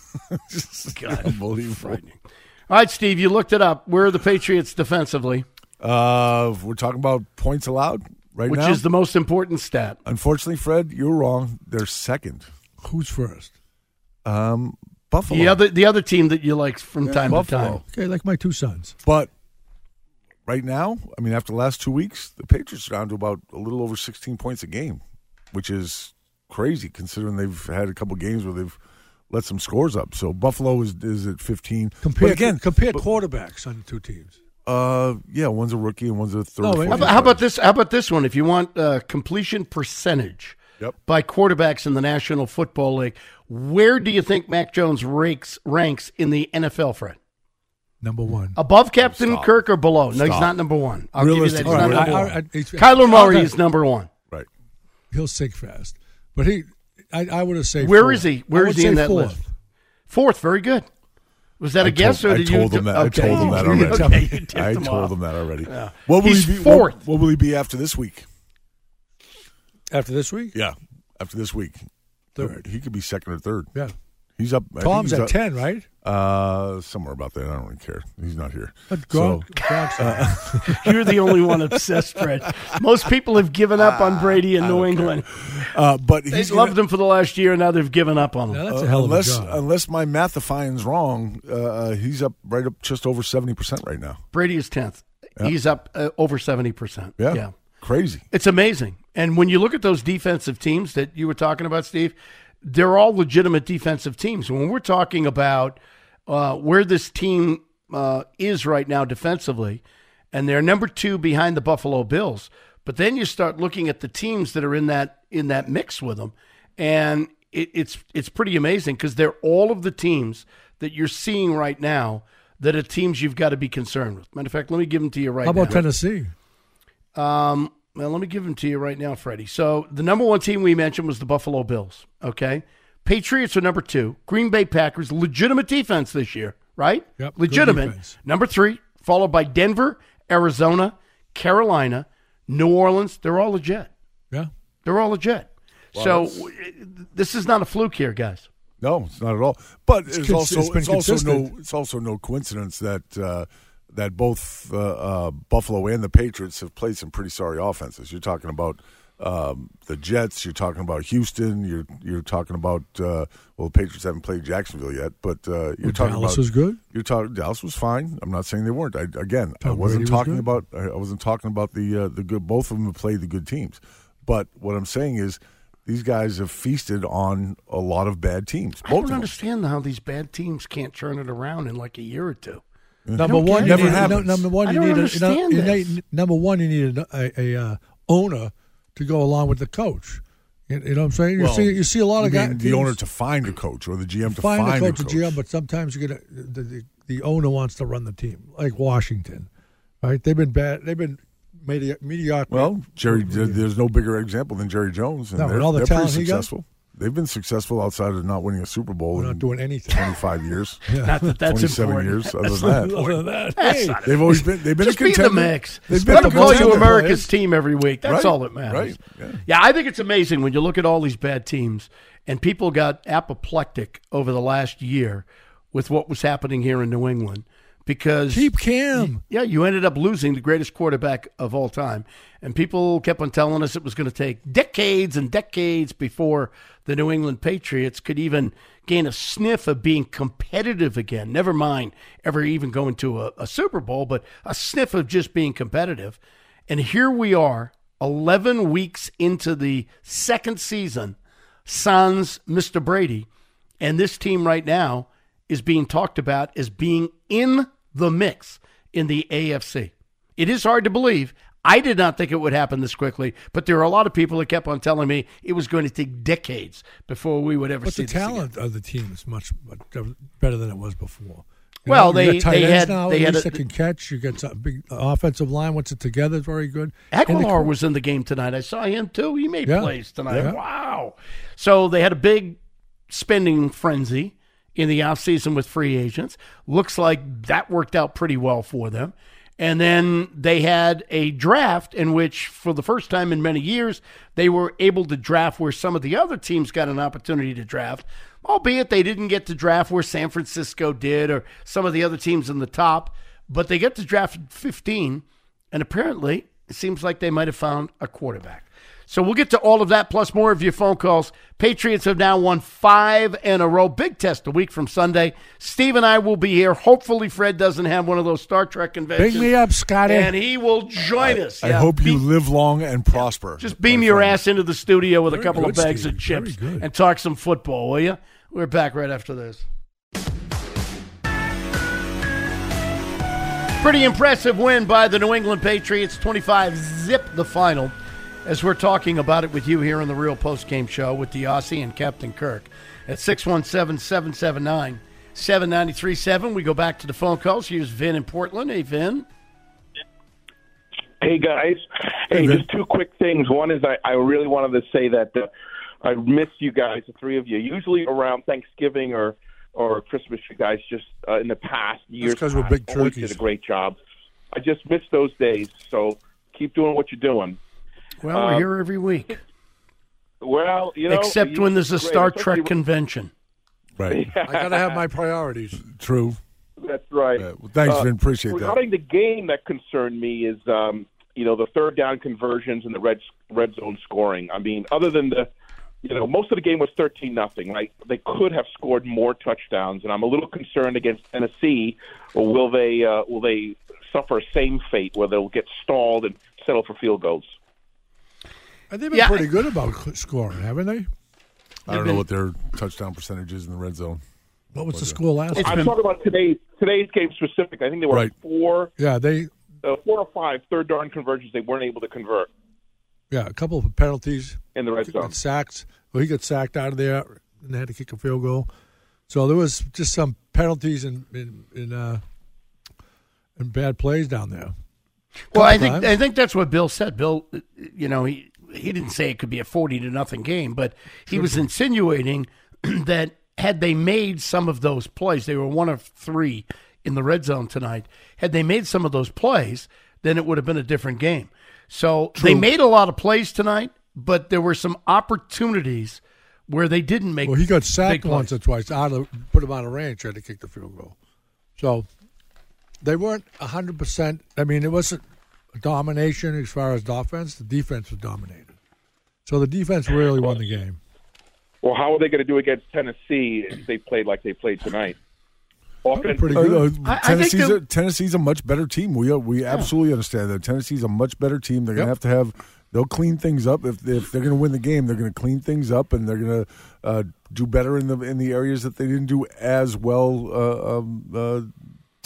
God, Unbelievable. frightening. All right, Steve, you looked it up. Where are the Patriots defensively? Uh, we're talking about points allowed right Which now. is the most important stat. Unfortunately, Fred, you're wrong. They're second. Who's first? Um, Buffalo. The other the other team that you like from Yeah, time Buffalo. to time. Okay, like my two sons. But right now, I mean, after the last two weeks, the Patriots are down to about a little over sixteen points a game, which is crazy considering they've had a couple games where they've let some scores up. So Buffalo is is at fifteen. Compare but again, compare quarterbacks on the two teams. uh, yeah, one's a rookie and one's a third. No, or wait, fourth How about, how about this? How about this one? If you want uh, completion percentage Yep. by quarterbacks in the National Football League, where do you think Mac Jones ranks ranks in the N F L, Fred? Number one. Above Captain Stop. Kirk or below? No, he's Stop. not number one. I'll give you that. He's Realistically, not right. number I- one. I- I- it's- Kyler Murray I'll- is number one. Right. He'll sink fast. But he, I, I would have said Where fourth. is he? I Where would is he say in that fourth. list? Fourth. Very good. Was that a I guess told, or did I you? told him that. Okay. I told him that You- already. okay, you tipped I him told off. him that already. Yeah. What will He's he be? fourth. What, what will he be after this week? After this week? Yeah, after this week, Third. He could be second or third. Yeah. He's up. I think Tom's he's at up- ten, right? Uh, somewhere about that. I don't really care. He's not here. But So, Gronk, Gronk's You're the only one obsessed, Fred. Most people have given up on Brady in New England. uh, but They he's loved gonna- him for the last year, and now they've given up on him. Now, that's uh, a hell of unless a job. unless my mathifying's wrong, uh, uh, he's up right up just over seventy percent right now. Brady is tenth. Yeah. He's up uh, over seventy percent. Yeah. yeah. Crazy. It's amazing. And when you look at those defensive teams that you were talking about, Steve, they're all legitimate defensive teams. When we're talking about uh, where this team uh, is right now defensively, and they're number two behind the Buffalo Bills, but then you start looking at the teams that are in that in that mix with them, and it, it's it's pretty amazing because they're all of the teams that you're seeing right now that are teams you've got to be concerned with. Matter of fact, let me give them to you right How now. about Tennessee? Um, well, let me give them to you right now, Freddie. So the number one team we mentioned was the Buffalo Bills, okay? Patriots are number two. Green Bay Packers, legitimate defense this year, right? Yep, good legitimate. defense. Number three, followed by Denver, Arizona, Carolina, New Orleans. They're all legit. Yeah. They're all legit. Wow, so that's- w- this is not a fluke here, guys. No, it's not at all. But it's, cons- also it's been it's also no consistent. it's also no coincidence that uh, that both uh, uh, Buffalo and the Patriots have played some pretty sorry offenses. You're talking about um, the Jets. You're talking about Houston. You're you're talking about uh, well, the Patriots haven't played Jacksonville yet, but uh, you're Well, talking Dallas about was good. You're talking Dallas was fine. I'm not saying they weren't. I, again, I Tom wasn't Brady was talking good. about I wasn't talking about the uh, the good. Both of them have played the good teams, but what I'm saying is. These guys have feasted on a lot of bad teams. I Both don't of them. understand how these bad teams can't turn it around in like a year or two. Number one, you never need, happens. no, number one, I you don't need, a, you, understand know, you this. need number one, you need a, a, a uh, owner to go along with the coach. You, you know what I'm saying? You Well, see, you see a lot you of guys. mean the owner to find a coach or the G M to find, find a coach, a coach. G M, but sometimes you get a, the, the the owner wants to run the team, like Washington, right? They've been bad. They've been medi- mediocre. Well, Jerry, there's no bigger example than Jerry Jones, and No, they're, with all the they're talent pretty he got? successful. They've been successful outside of not winning a Super Bowl. We're not in doing anything. twenty-five years. Yeah. Not that that's twenty-seven important. years. Other That's than not that, Other than that, That's hey, not they've always been. They've been Just a be in the contender. mix. They've Let been them a call you contender. America's team every week. That's Right, all that matters. right, yeah. yeah, I think it's amazing when you look at all these bad teams, and people got apoplectic over the last year with what was happening here in New England. Because keep Cam. Yeah, you ended up losing the greatest quarterback of all time. And people kept on telling us it was going to take decades and decades before the New England Patriots could even gain a sniff of being competitive again. Never mind ever even going to a, a Super Bowl, but a sniff of just being competitive. And here we are, eleven weeks into the second season, sans Mister Brady. And this team right now is being talked about as being in the mix in the A F C. It is hard to believe. I did not think it would happen this quickly, but there are a lot of people that kept on telling me it was going to take decades before we would ever But see the this talent of the team is much better than it was before. You Well, know, you they- got tight they ends had- now, they at had least a- that can catch. You got some big offensive line once it's together is very good. And the- Aguilar was in the game tonight. I saw him too. He made Yeah. plays tonight. Yeah. Wow. So they had a big spending frenzy in the offseason with free agents. Looks like that worked out pretty well for them. And then they had a draft in which, for the first time in many years, they were able to draft where some of the other teams got an opportunity to draft, albeit they didn't get to draft where San Francisco did or some of the other teams in the top. But they get to draft fifteen, and apparently it seems like they might have found a quarterback. So we'll get to all of that plus more of your phone calls. Patriots have now won five in a row. Big test a week from Sunday. Steve and I will be here. Hopefully Fred doesn't have one of those Star Trek conventions. Bring me up, Scotty. And he will join us. I Yeah, hope you be- live long and prosper. Just beam your ass into the studio with Very a couple good, of bags Steve. of chips Very good. and talk some football, will you? We're back right after this. Pretty impressive win by the New England Patriots, twenty-five zip the final, as we're talking about it with you here on the Real Post Game Show with the Aussie and Captain Kirk. At six one seven, seven seven nine, seven nine three seven, we go back to the phone calls. Here's Vin in Portland. Hey, Vin. Hey, guys. Hey, just two quick things. One is I, I really wanted to say that uh, I miss you guys, the three of you. Usually around Thanksgiving or, or Christmas, you guys just uh, in the past years 'cause we're past, big always turkeys. did a great job. I just miss those days, so keep doing what you're doing. Well, we're Um, here every week. Well, you know, Except you- when there's a great, Star especially Trek when- convention. Right. I got to have my priorities. True. That's right. well, thanks, Uh, Vin. Appreciate that. regarding the game that concerned me is, um, you know, the third down conversions and the red red zone scoring. I mean, other than the, you know, most of the game was thirteen nothing. Right? They could have scored more touchdowns, and I'm a little concerned against Tennessee. Or will they uh, will they suffer same fate where they'll get stalled and settle for field goals? And they've been pretty good about c- scoring, haven't they? I don't know what their touchdown percentage is in the red zone. What was the score last I'm time? talking about today's today's game specific. I think there were Right. four, Yeah, they uh, four or five third down conversions they weren't able to convert yeah a couple of penalties. in the red zone. Got sacked. Well, he got sacked out of there, and they had to kick a field goal. So there was just some penalties and in, in, uh, and bad plays down there. Well, I Couple think times. I think that's what Bill said. Bill, you know, he he didn't say it could be a forty to nothing game, but he was insinuating that had they made some of those plays, they were one of three in the red zone tonight. Had they made some of those plays, then it would have been a different game. So they made a lot of plays tonight, but there were some opportunities where they didn't make. Well, he got big sacked plays. once or twice. Out of put him out of range, tried to kick the field goal. So they weren't a hundred percent. I mean, it wasn't a domination as far as the offense. The defense was dominated. So the defense really won the game. Well, how are they going to do against Tennessee if they played like they played tonight? Offense, Pretty Uh, good. uh, Tennessee's, a, Tennessee's a much better team. We uh, we absolutely understand that. Tennessee's a much better team. They're going to Yep. have to have. They'll clean things up if if they're going to win the game. They're going to clean things up and they're going to uh, do better in the in the areas that they didn't do as well uh, um, uh,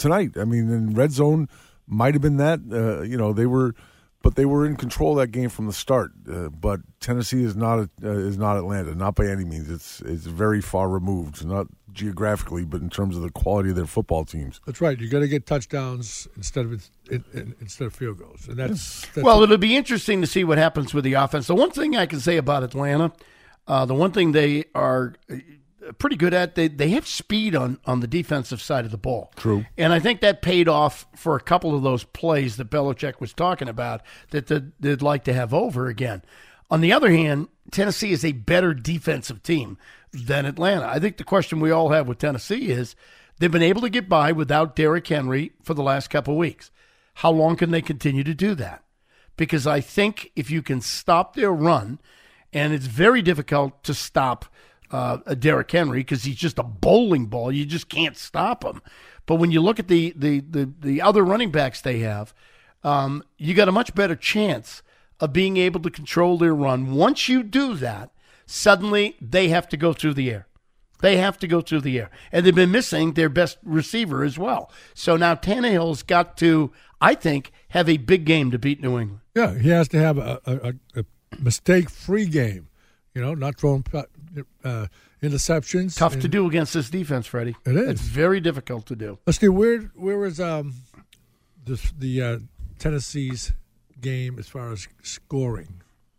tonight. I mean, in red zone might have been that. Uh, you know, they were, but they were in control of that game from the start. Uh, but Tennessee is not uh, is not Atlanta, not by any means. It's it's very far removed, not geographically, but in terms of the quality of their football teams. That's right. You got to get touchdowns instead of in, in, instead of field goals, and that's, that's well. It'll be interesting to see what happens with the offense. The one thing I can say about Atlanta, uh, the one thing they are pretty good at, they they have speed on on the defensive side of the ball. True, and I think that paid off for a couple of those plays that Belichick was talking about that they'd, they'd like to have over again. On the other hand, Tennessee is a better defensive team than Atlanta. I think the question we all have with Tennessee is they've been able to get by without Derrick Henry for the last couple of weeks. How long can they continue to do that? Because I think if you can stop their run, and it's very difficult to stop uh, a Derrick Henry because he's just a bowling ball. You just can't stop him. But when you look at the the the, the other running backs they have, um, you got a much better chance of being able to control their run. Once you do that, suddenly they have to go through the air. They have to go through the air. And they've been missing their best receiver as well. So now Tannehill's got to, I think, have a big game to beat New England. Yeah, he has to have a, a, a mistake-free game, you know, not throwing uh, interceptions. Tough and, to do against this defense, Freddie. It is. It's very difficult to do. Let's see, where, where is um, the, the uh, Tennessee's game as far as scoring?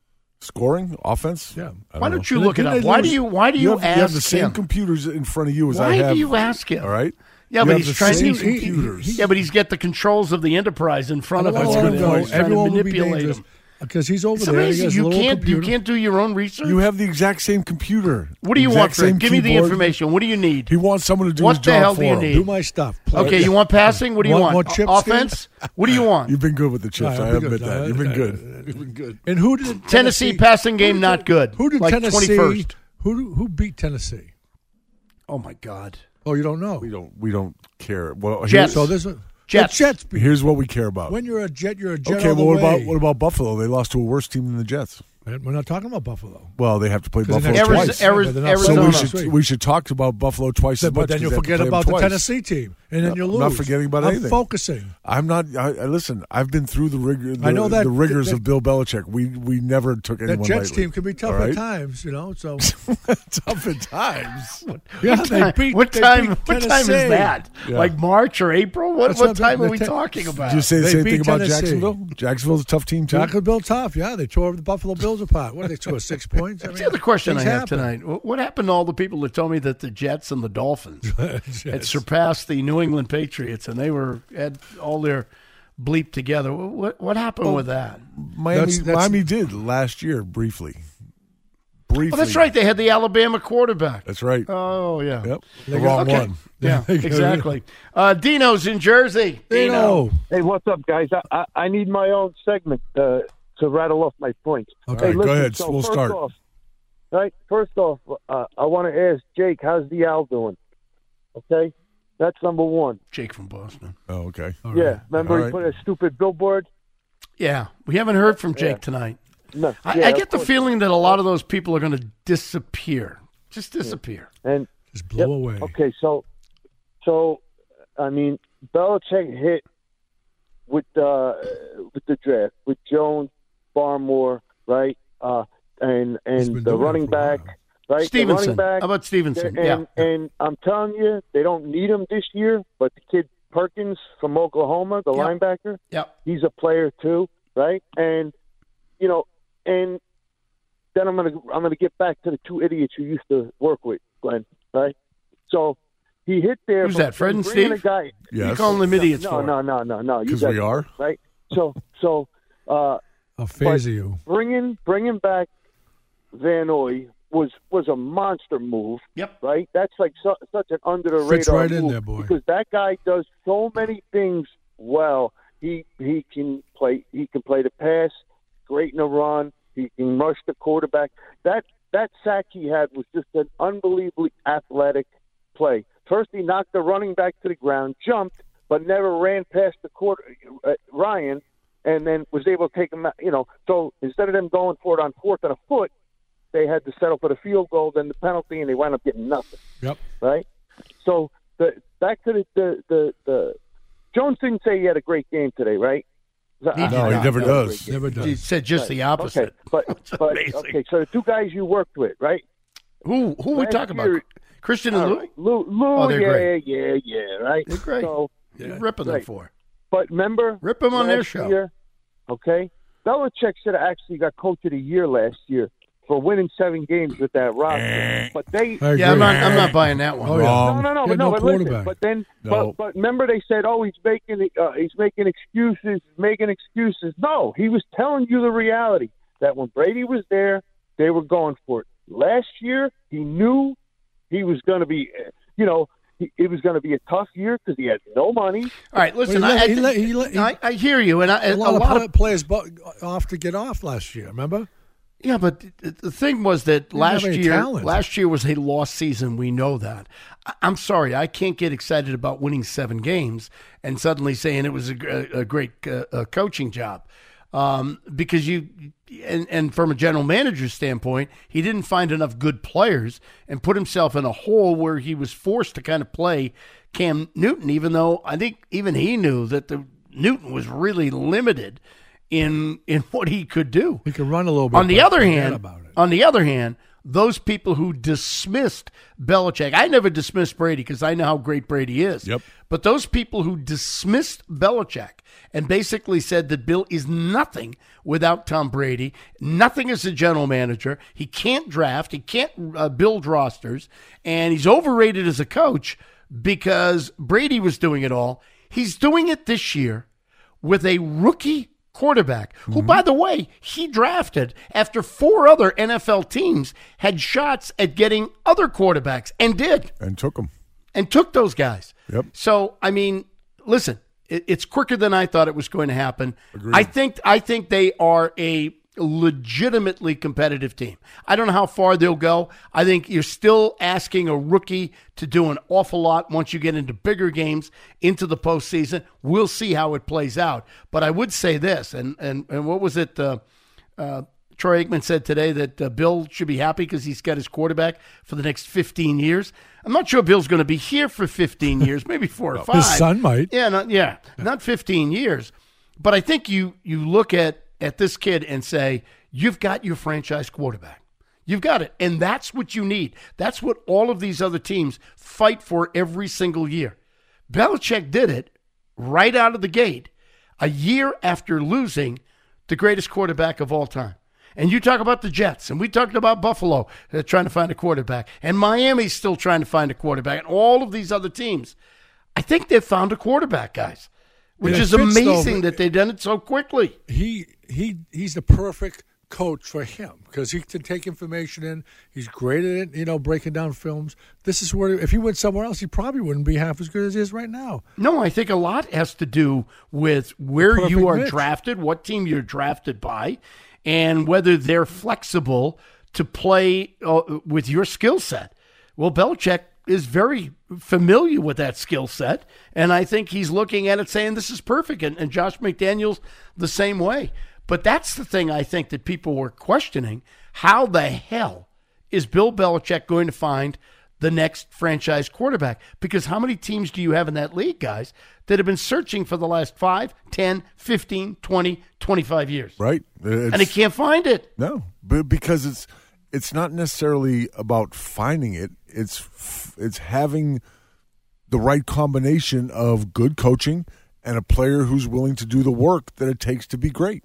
Scoring offense? Yeah. Why don't you look it up? Why do you? Why do you, you have, ask you have the same him? computers in front of you as why I have. Why do you ask him? All right. Yeah, you but have he's the trying same to. computers. He, he, yeah, but he's got the controls of the Enterprise in front of him. That's a good point. He's trying Everyone to will be manipulate dangerous him. because he's over It's there. amazing. He You can't. computer. You can't do your own research. You have the exact same computer. What do you exact want, Fred? same Give me the keyboard. information. What do you need? He wants someone to do what his the job hell for do you him. need? Do my stuff. Play. Okay, you want passing? What do you Want- want? want chips, Offense? What do you want? You've been good with the chips. No, I I've been admit good. that. No, You've been I- good. You've been good. And who did Tennessee, Tennessee passing game who did- not good. Who did like Tennessee? twenty-first. Who who beat Tennessee? Oh my God. Oh, you don't know. We don't. We don't care. Well, Jets. here's- So this is Jets. The Jets beat. Here's what we care about. When you're a Jet, you're a Jet. Okay, all well, the what about way. what about Buffalo? They lost to a worse team than the Jets. We're not talking about Buffalo. Well, they have to play 'Cause Buffalo they have- twice. Ari- Yeah, but they're not Arizona. So we playing should next we should talk about Buffalo twice as But much. then you 'cause they have to forget play them about the twice. Tennessee team, and then No, you I'm lose. not forgetting about I'm anything. focusing. I'm not. I, I listen. I've been through the rigor. The, I know that- the rigors that- of Bill Belichick. We we never took anyone That Jets lightly. team can be tough All right? at times, you know. So tough at times. yeah, What they time, beat. what they time? beat What time is Tennessee. that? Yeah. Like March or April? What, That's what what time the- are we the- talking about? Did you say the They same beat thing about Tennessee. Jacksonville? Jacksonville's a tough team too. Jacksonville tough, yeah. They tore the Buffalo Bills apart. What did they score? Six points. I That's mean, the other question I things have happen. tonight. Wh- What happened to all the people that told me that the Jets and the Dolphins had Yes. surpassed the New England Patriots and they were had all their bleep together? What what happened with that? Miami, That's- that's- Miami did last year briefly. Briefly. Oh, that's right. They had the Alabama quarterback. That's right. Oh, yeah. Yep. The They wrong got- Okay. one. Yeah, They got- exactly. Uh, Dino's in Jersey. Dino. Hey, what's up, guys? I, I, I need my own segment uh, to rattle off my points. Okay, hey, go listen, ahead. So We'll first start. Off, right. First off, uh, I want to ask Jake, how's the Al doing? Okay, that's number one. Jake from Boston. Oh, okay. All Yeah, right. remember All he right. put a stupid billboard? Yeah, we haven't heard from Jake Yeah. tonight. No, I, yeah, I of get the course. feeling that a lot of those people are going to disappear. Just disappear. And Just blow Yep. away. Okay, so, so, I mean, Belichick hit with uh, with the draft with Jones, Barmore, right, uh, and He's been and the doing it running for a while. back, right, Stevenson. the running back. How about Stevenson? And, Yeah. and I'm telling you, they don't need him this year. But the kid Perkins from Oklahoma, the Yep. linebacker, Yep. he's a player too, right? And you know, and then I'm gonna I'm gonna get back to the two idiots you used to work with, Glenn, right? So he hit there. Who's from- that, Fred and from bringing Steve? A guy, Yes. You call them idiots no, for it. no, no, no, no. You 'Cause guys- we are. right. So, so uh, I'll phase you. bringing bringing back Van Noy was was a monster move. Yep. Right. That's like su- such an under the Fits radar right in move there, boy. because that guy does so many things well. He he can play. He can play the pass. Great in the run. He can rush the quarterback. That that sack he had was just an unbelievably athletic play. First, he knocked the running back to the ground, jumped, but never ran past the quarter uh, Ryan, and then was able to take him out. You know, so instead of them going for it on fourth and a foot, they had to settle for the field goal, then the penalty, and they wound up getting nothing. Yep. Right. So the back to the the the, the Jones didn't say he had a great game today, right? He I- No, he I- never I- does. Never does. He said just Right. the opposite. Okay, but, but amazing. okay, so the two guys you worked with, right? Who who are we Last talking year- about? Christian and All Lou? right. Lou, Lou, Oh, they're yeah, great. yeah, yeah, right. They're great. So, You're ripping them right. for. But remember, Rip them on their last show. Year, okay, Belichick should have actually got Coach of the Year last year for winning seven games with that roster. But they, I Yeah, I'm agree. not. I'm not buying that one. Oh, yeah. no, no, no, He but had no, no but listen, quarterback. but then, No. but, but remember they said, oh, he's making, uh, he's making excuses, making excuses. No, he was telling you the reality that when Brady was there, they were going for it. Last year, he knew he was going to be, uh, you know, he, it was going to be a tough year because he had no money. All right, listen. Well, he I, let- I, he think- let- he let- he- I, I hear you, and I, A lot, a of, lot play- of players bu- off to get off last year. Remember? yeah, but the, the thing was that didn't last have any year, talent. last year was a lost season. We know that. I, I'm sorry, I can't get excited about winning seven games and suddenly saying it was a, gr- a great uh, uh, coaching job. Um, because you, and, and from a general manager's standpoint, he didn't find enough good players and put himself in a hole where he was forced to kind of play Cam Newton, even though I think even he knew that the Newton was really limited in in what he could do. He could run a little bit. On the but other forget hand, about it. on the other hand, those people who dismissed Belichick, I never dismissed Brady because I know how great Brady is. Yep. But those people who dismissed Belichick and basically said that Bill is nothing without Tom Brady, nothing as a general manager, he can't draft, he can't uh, build rosters, and he's overrated as a coach because Brady was doing it all. He's doing it this year with a rookie quarterback, who, by the way, he drafted after four other N F L teams had shots at getting other quarterbacks and did, And took them. and took those guys. Yep. So, I mean, listen, it, it's quicker than I thought it was going to happen. I think I think they are a legitimately competitive team. I don't know how far they'll go. I think you're still asking a rookie to do an awful lot once you get into bigger games, into the postseason. We'll see how it plays out. But I would say this, and and, and what was it? Uh, uh, Troy Aikman said today that uh, Bill should be happy because he's got his quarterback for the next fifteen years. I'm not sure Bill's going to be here for fifteen years, maybe four or five. His son might. Yeah, not, yeah, not fifteen years. But I think you you look at, at this kid and say, you've got your franchise quarterback. You've got it. And that's what you need. That's what all of these other teams fight for every single year. Belichick did it right out of the gate, a year after losing the greatest quarterback of all time. And you talk about the Jets, and we talked about Buffalo uh, trying to find a quarterback, and Miami's still trying to find a quarterback, and all of these other teams. I think they've found a quarterback, guys, which Yeah, is Fitz, though, amazing that they've done it so quickly. He he he's the perfect coach for him because he can take information in. He's great at it, you know, breaking down films. This is where if he went somewhere else, he probably wouldn't be half as good as he is right now. No, I think a lot has to do with where you perfect are mix. drafted, what team you're drafted by, and whether they're flexible to play uh, with your skill set. Well, Belichick is very familiar with that skill set, and I think he's looking at it saying this is perfect, and, and Josh McDaniels the same way. But that's the thing I think that people were questioning. How the hell is Bill Belichick going to find the next franchise quarterback? Because how many teams do you have in that league, guys, that have been searching for the last five, ten, fifteen, twenty, twenty-five years? Right. And they can't find it. No, but because it's it's not necessarily about finding it. It's it's having the right combination of good coaching and a player who's willing to do the work that it takes to be great.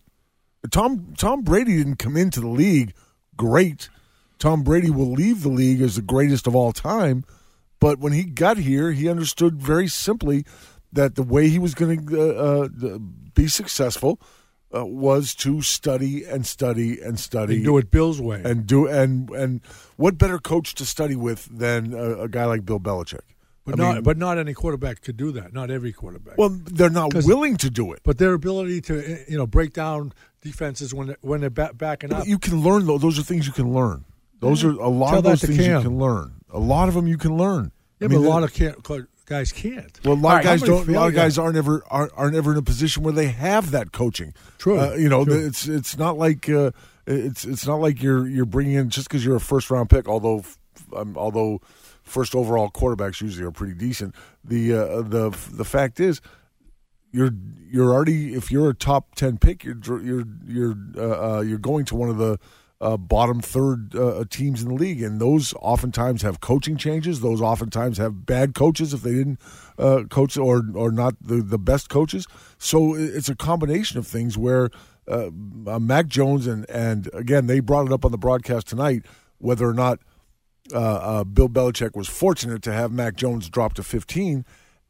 Tom Tom Brady didn't come into the league great. Tom Brady will leave the league as the greatest of all time, but when he got here, he understood very simply that the way he was going to uh, uh, be successful uh, was to study and study and study And do it Bill's way. and do and and what better coach to study with than a, a guy like Bill Belichick? But I not mean, but not any quarterback could do that. Not every quarterback. well, they're not 'Cause- willing to do it. But their ability to you know break down defenses when they're, when they're ba- backing up. You can learn though; those are things you can learn. Those are a lot Tell of that those to things you Cam. can learn. A lot of them you can learn. Yeah, I mean, but a the- lot of can't, guys can't. Well, a lot All of right, guys how many don't. A lot of fail guys aren't ever aren't, aren't ever in a position where they have that coaching. True, Uh, you know, true. it's it's not like uh, it's it's not like you're you're bringing in just because you're a first round pick. Although um, although first overall quarterbacks usually are pretty decent. The uh, the the fact is, you're you're already if you're a top ten pick, you're you're you're uh, uh, you're going to one of the uh, bottom third uh, teams in the league, and those oftentimes have coaching changes. Those oftentimes have bad coaches if they didn't uh, coach or or not the, the best coaches. So it's a combination of things where uh, uh, Mac Jones and and again they brought it up on the broadcast tonight whether or not uh, uh, Bill Belichick was fortunate to have Mac Jones drop to fifteen.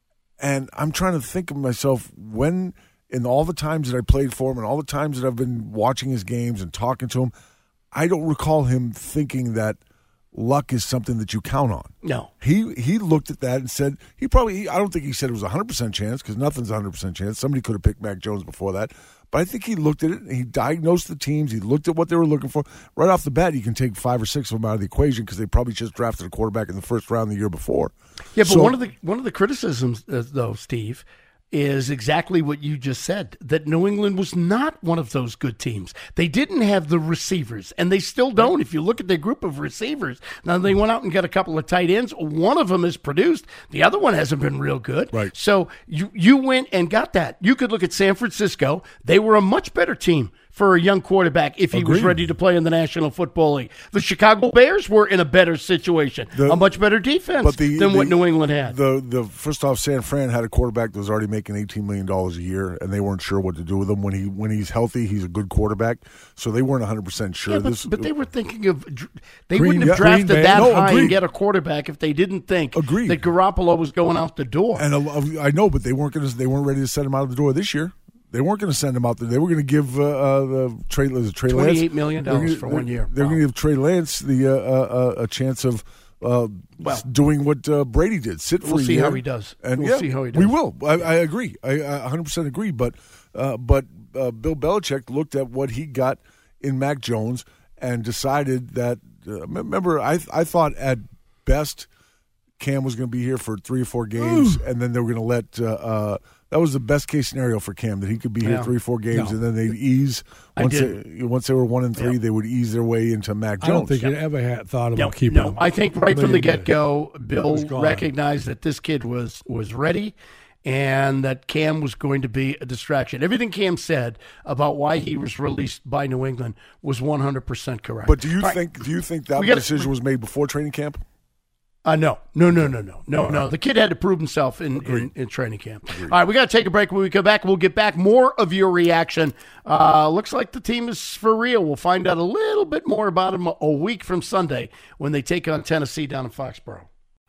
And I'm trying to think of myself when, in all the times that I played for him and all the times that I've been watching his games and talking to him, I don't recall him thinking that luck is something that you count on. No. He he looked at that and said, he probably, I don't think he said it was a one hundred percent chance because nothing's a one hundred percent chance. Somebody could have picked Mac Jones before that. But I think he looked at it and he diagnosed the teams. He looked at what they were looking for. Right off the bat, you can take five or six of them out of the equation because they probably just drafted a quarterback in the first round the year before. Yeah, but So- one of the one of the criticisms, uh, though, Steve, is exactly what you just said, that New England was not one of those good teams. They didn't have the receivers, and they still don't. If you look at their group of receivers, now they went out and got a couple of tight ends. One of them is produced. The other one hasn't been real good. Right. So you, you went and got that. You could look at San Francisco. They were a much better team for a young quarterback if he was Agreed. ready to play in the National Football League. The Chicago Bears were in a better situation, The- a much better defense But the, than what the- New England had. The the first off, San Fran had a quarterback that was already making eighteen million dollars a year, and they weren't sure what to do with him. When he when he's healthy, he's a good quarterback. So they weren't one hundred percent sure. Yeah, but, this, but they were thinking of they Green- wouldn't have yeah, Green drafted Bay. that No, high agreed. and get a quarterback if they didn't think Agreed. that Garoppolo was going out the door. and a, lo- I know, but they weren't going to. They weren't ready to send him out of the door this year. They weren't going to send him out there. They were going to give uh, uh, the Trey, is it Trey Lance twenty-eight million dollars They're gonna- for one year. They're Wow. going to give Trey Lance the uh, uh, uh, a chance of uh, Well, doing what uh, Brady did. Sit for we'll a see year. how he does. And We'll yeah, see how he We does. will. I, I agree. I, I one hundred percent agree. But uh, but uh, Bill Belichick looked at what he got in Mac Jones and decided that. Uh, remember, I I thought at best Cam was going to be here for three or four games, and then they were going to let. Uh, uh, that was the best case scenario for Cam, that he could be here Yeah. three or four games, No. and then they'd ease I once did. they, once they were one and three, Yeah. they would ease their way into Mac I Jones. don't think he ever had thought about No, keeping no. him. I think right They from the did. get go, Bill was gone. recognized that this kid was was ready, and that Cam was going to be a distraction. Everything Cam said about why he was released by New England was one hundred percent correct. But do you All right. think do you think that We gotta- decision was made before training camp? Uh, no, no, no, no, no, no, no. The kid had to prove himself in, in, in training camp. All right, we got to take a break. When we come back, we'll get back more of your reaction. Uh, looks like the team is for real. We'll find out a little bit more about them a week from Sunday when they take on Tennessee down in Foxborough.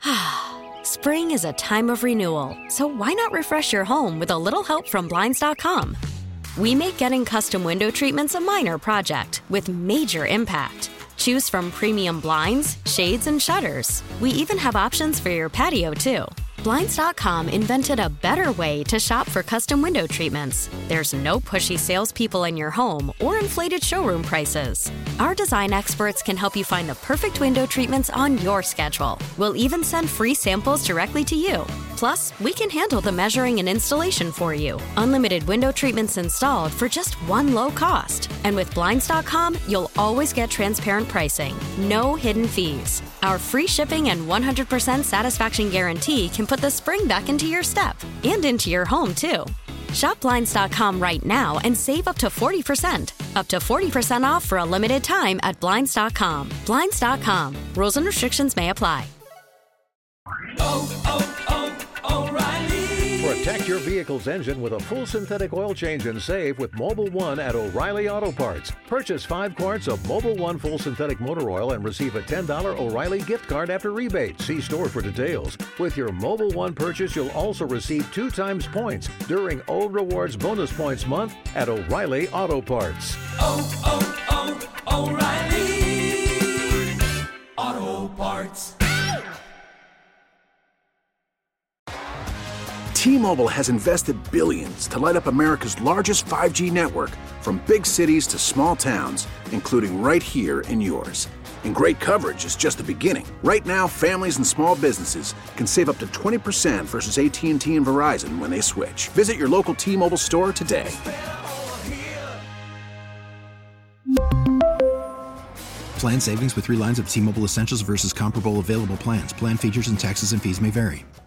Spring is a time of renewal, so why not refresh your home with a little help from Blinds dot com? We make getting custom window treatments a minor project with major impact. Choose from premium blinds, shades, and shutters. We even have options for your patio, too. Blinds dot com invented a better way to shop for custom window treatments. There's no pushy salespeople in your home or inflated showroom prices. Our design experts can help you find the perfect window treatments on your schedule. We'll even send free samples directly to you. Plus, we can handle the measuring and installation for you. Unlimited window treatments installed for just one low cost. And with Blinds dot com, you'll always get transparent pricing. No hidden fees. Our free shipping and one hundred percent satisfaction guarantee can put the spring back into your step and into your home, too. Shop Blinds dot com right now and save up to forty percent. Up to forty percent off for a limited time at Blinds dot com. Blinds dot com. Rules and restrictions may apply. Protect your vehicle's engine with a full synthetic oil change and save with Mobile One at O'Reilly Auto Parts. Purchase five quarts of Mobile One full synthetic motor oil and receive a ten dollars O'Reilly gift card after rebate. See store for details. With your Mobile One purchase, you'll also receive two times points during O Rewards Bonus Points Month at O'Reilly Auto Parts. Oh, oh, oh, O'Reilly Auto Parts. T-Mobile has invested billions to light up America's largest five G network, from big cities to small towns, including right here in yours. And great coverage is just the beginning. Right now, families and small businesses can save up to twenty percent versus A T and T and Verizon when they switch. Visit your local T-Mobile store today. Plan savings with three lines of T-Mobile Essentials versus comparable available plans. Plan features and taxes and fees may vary.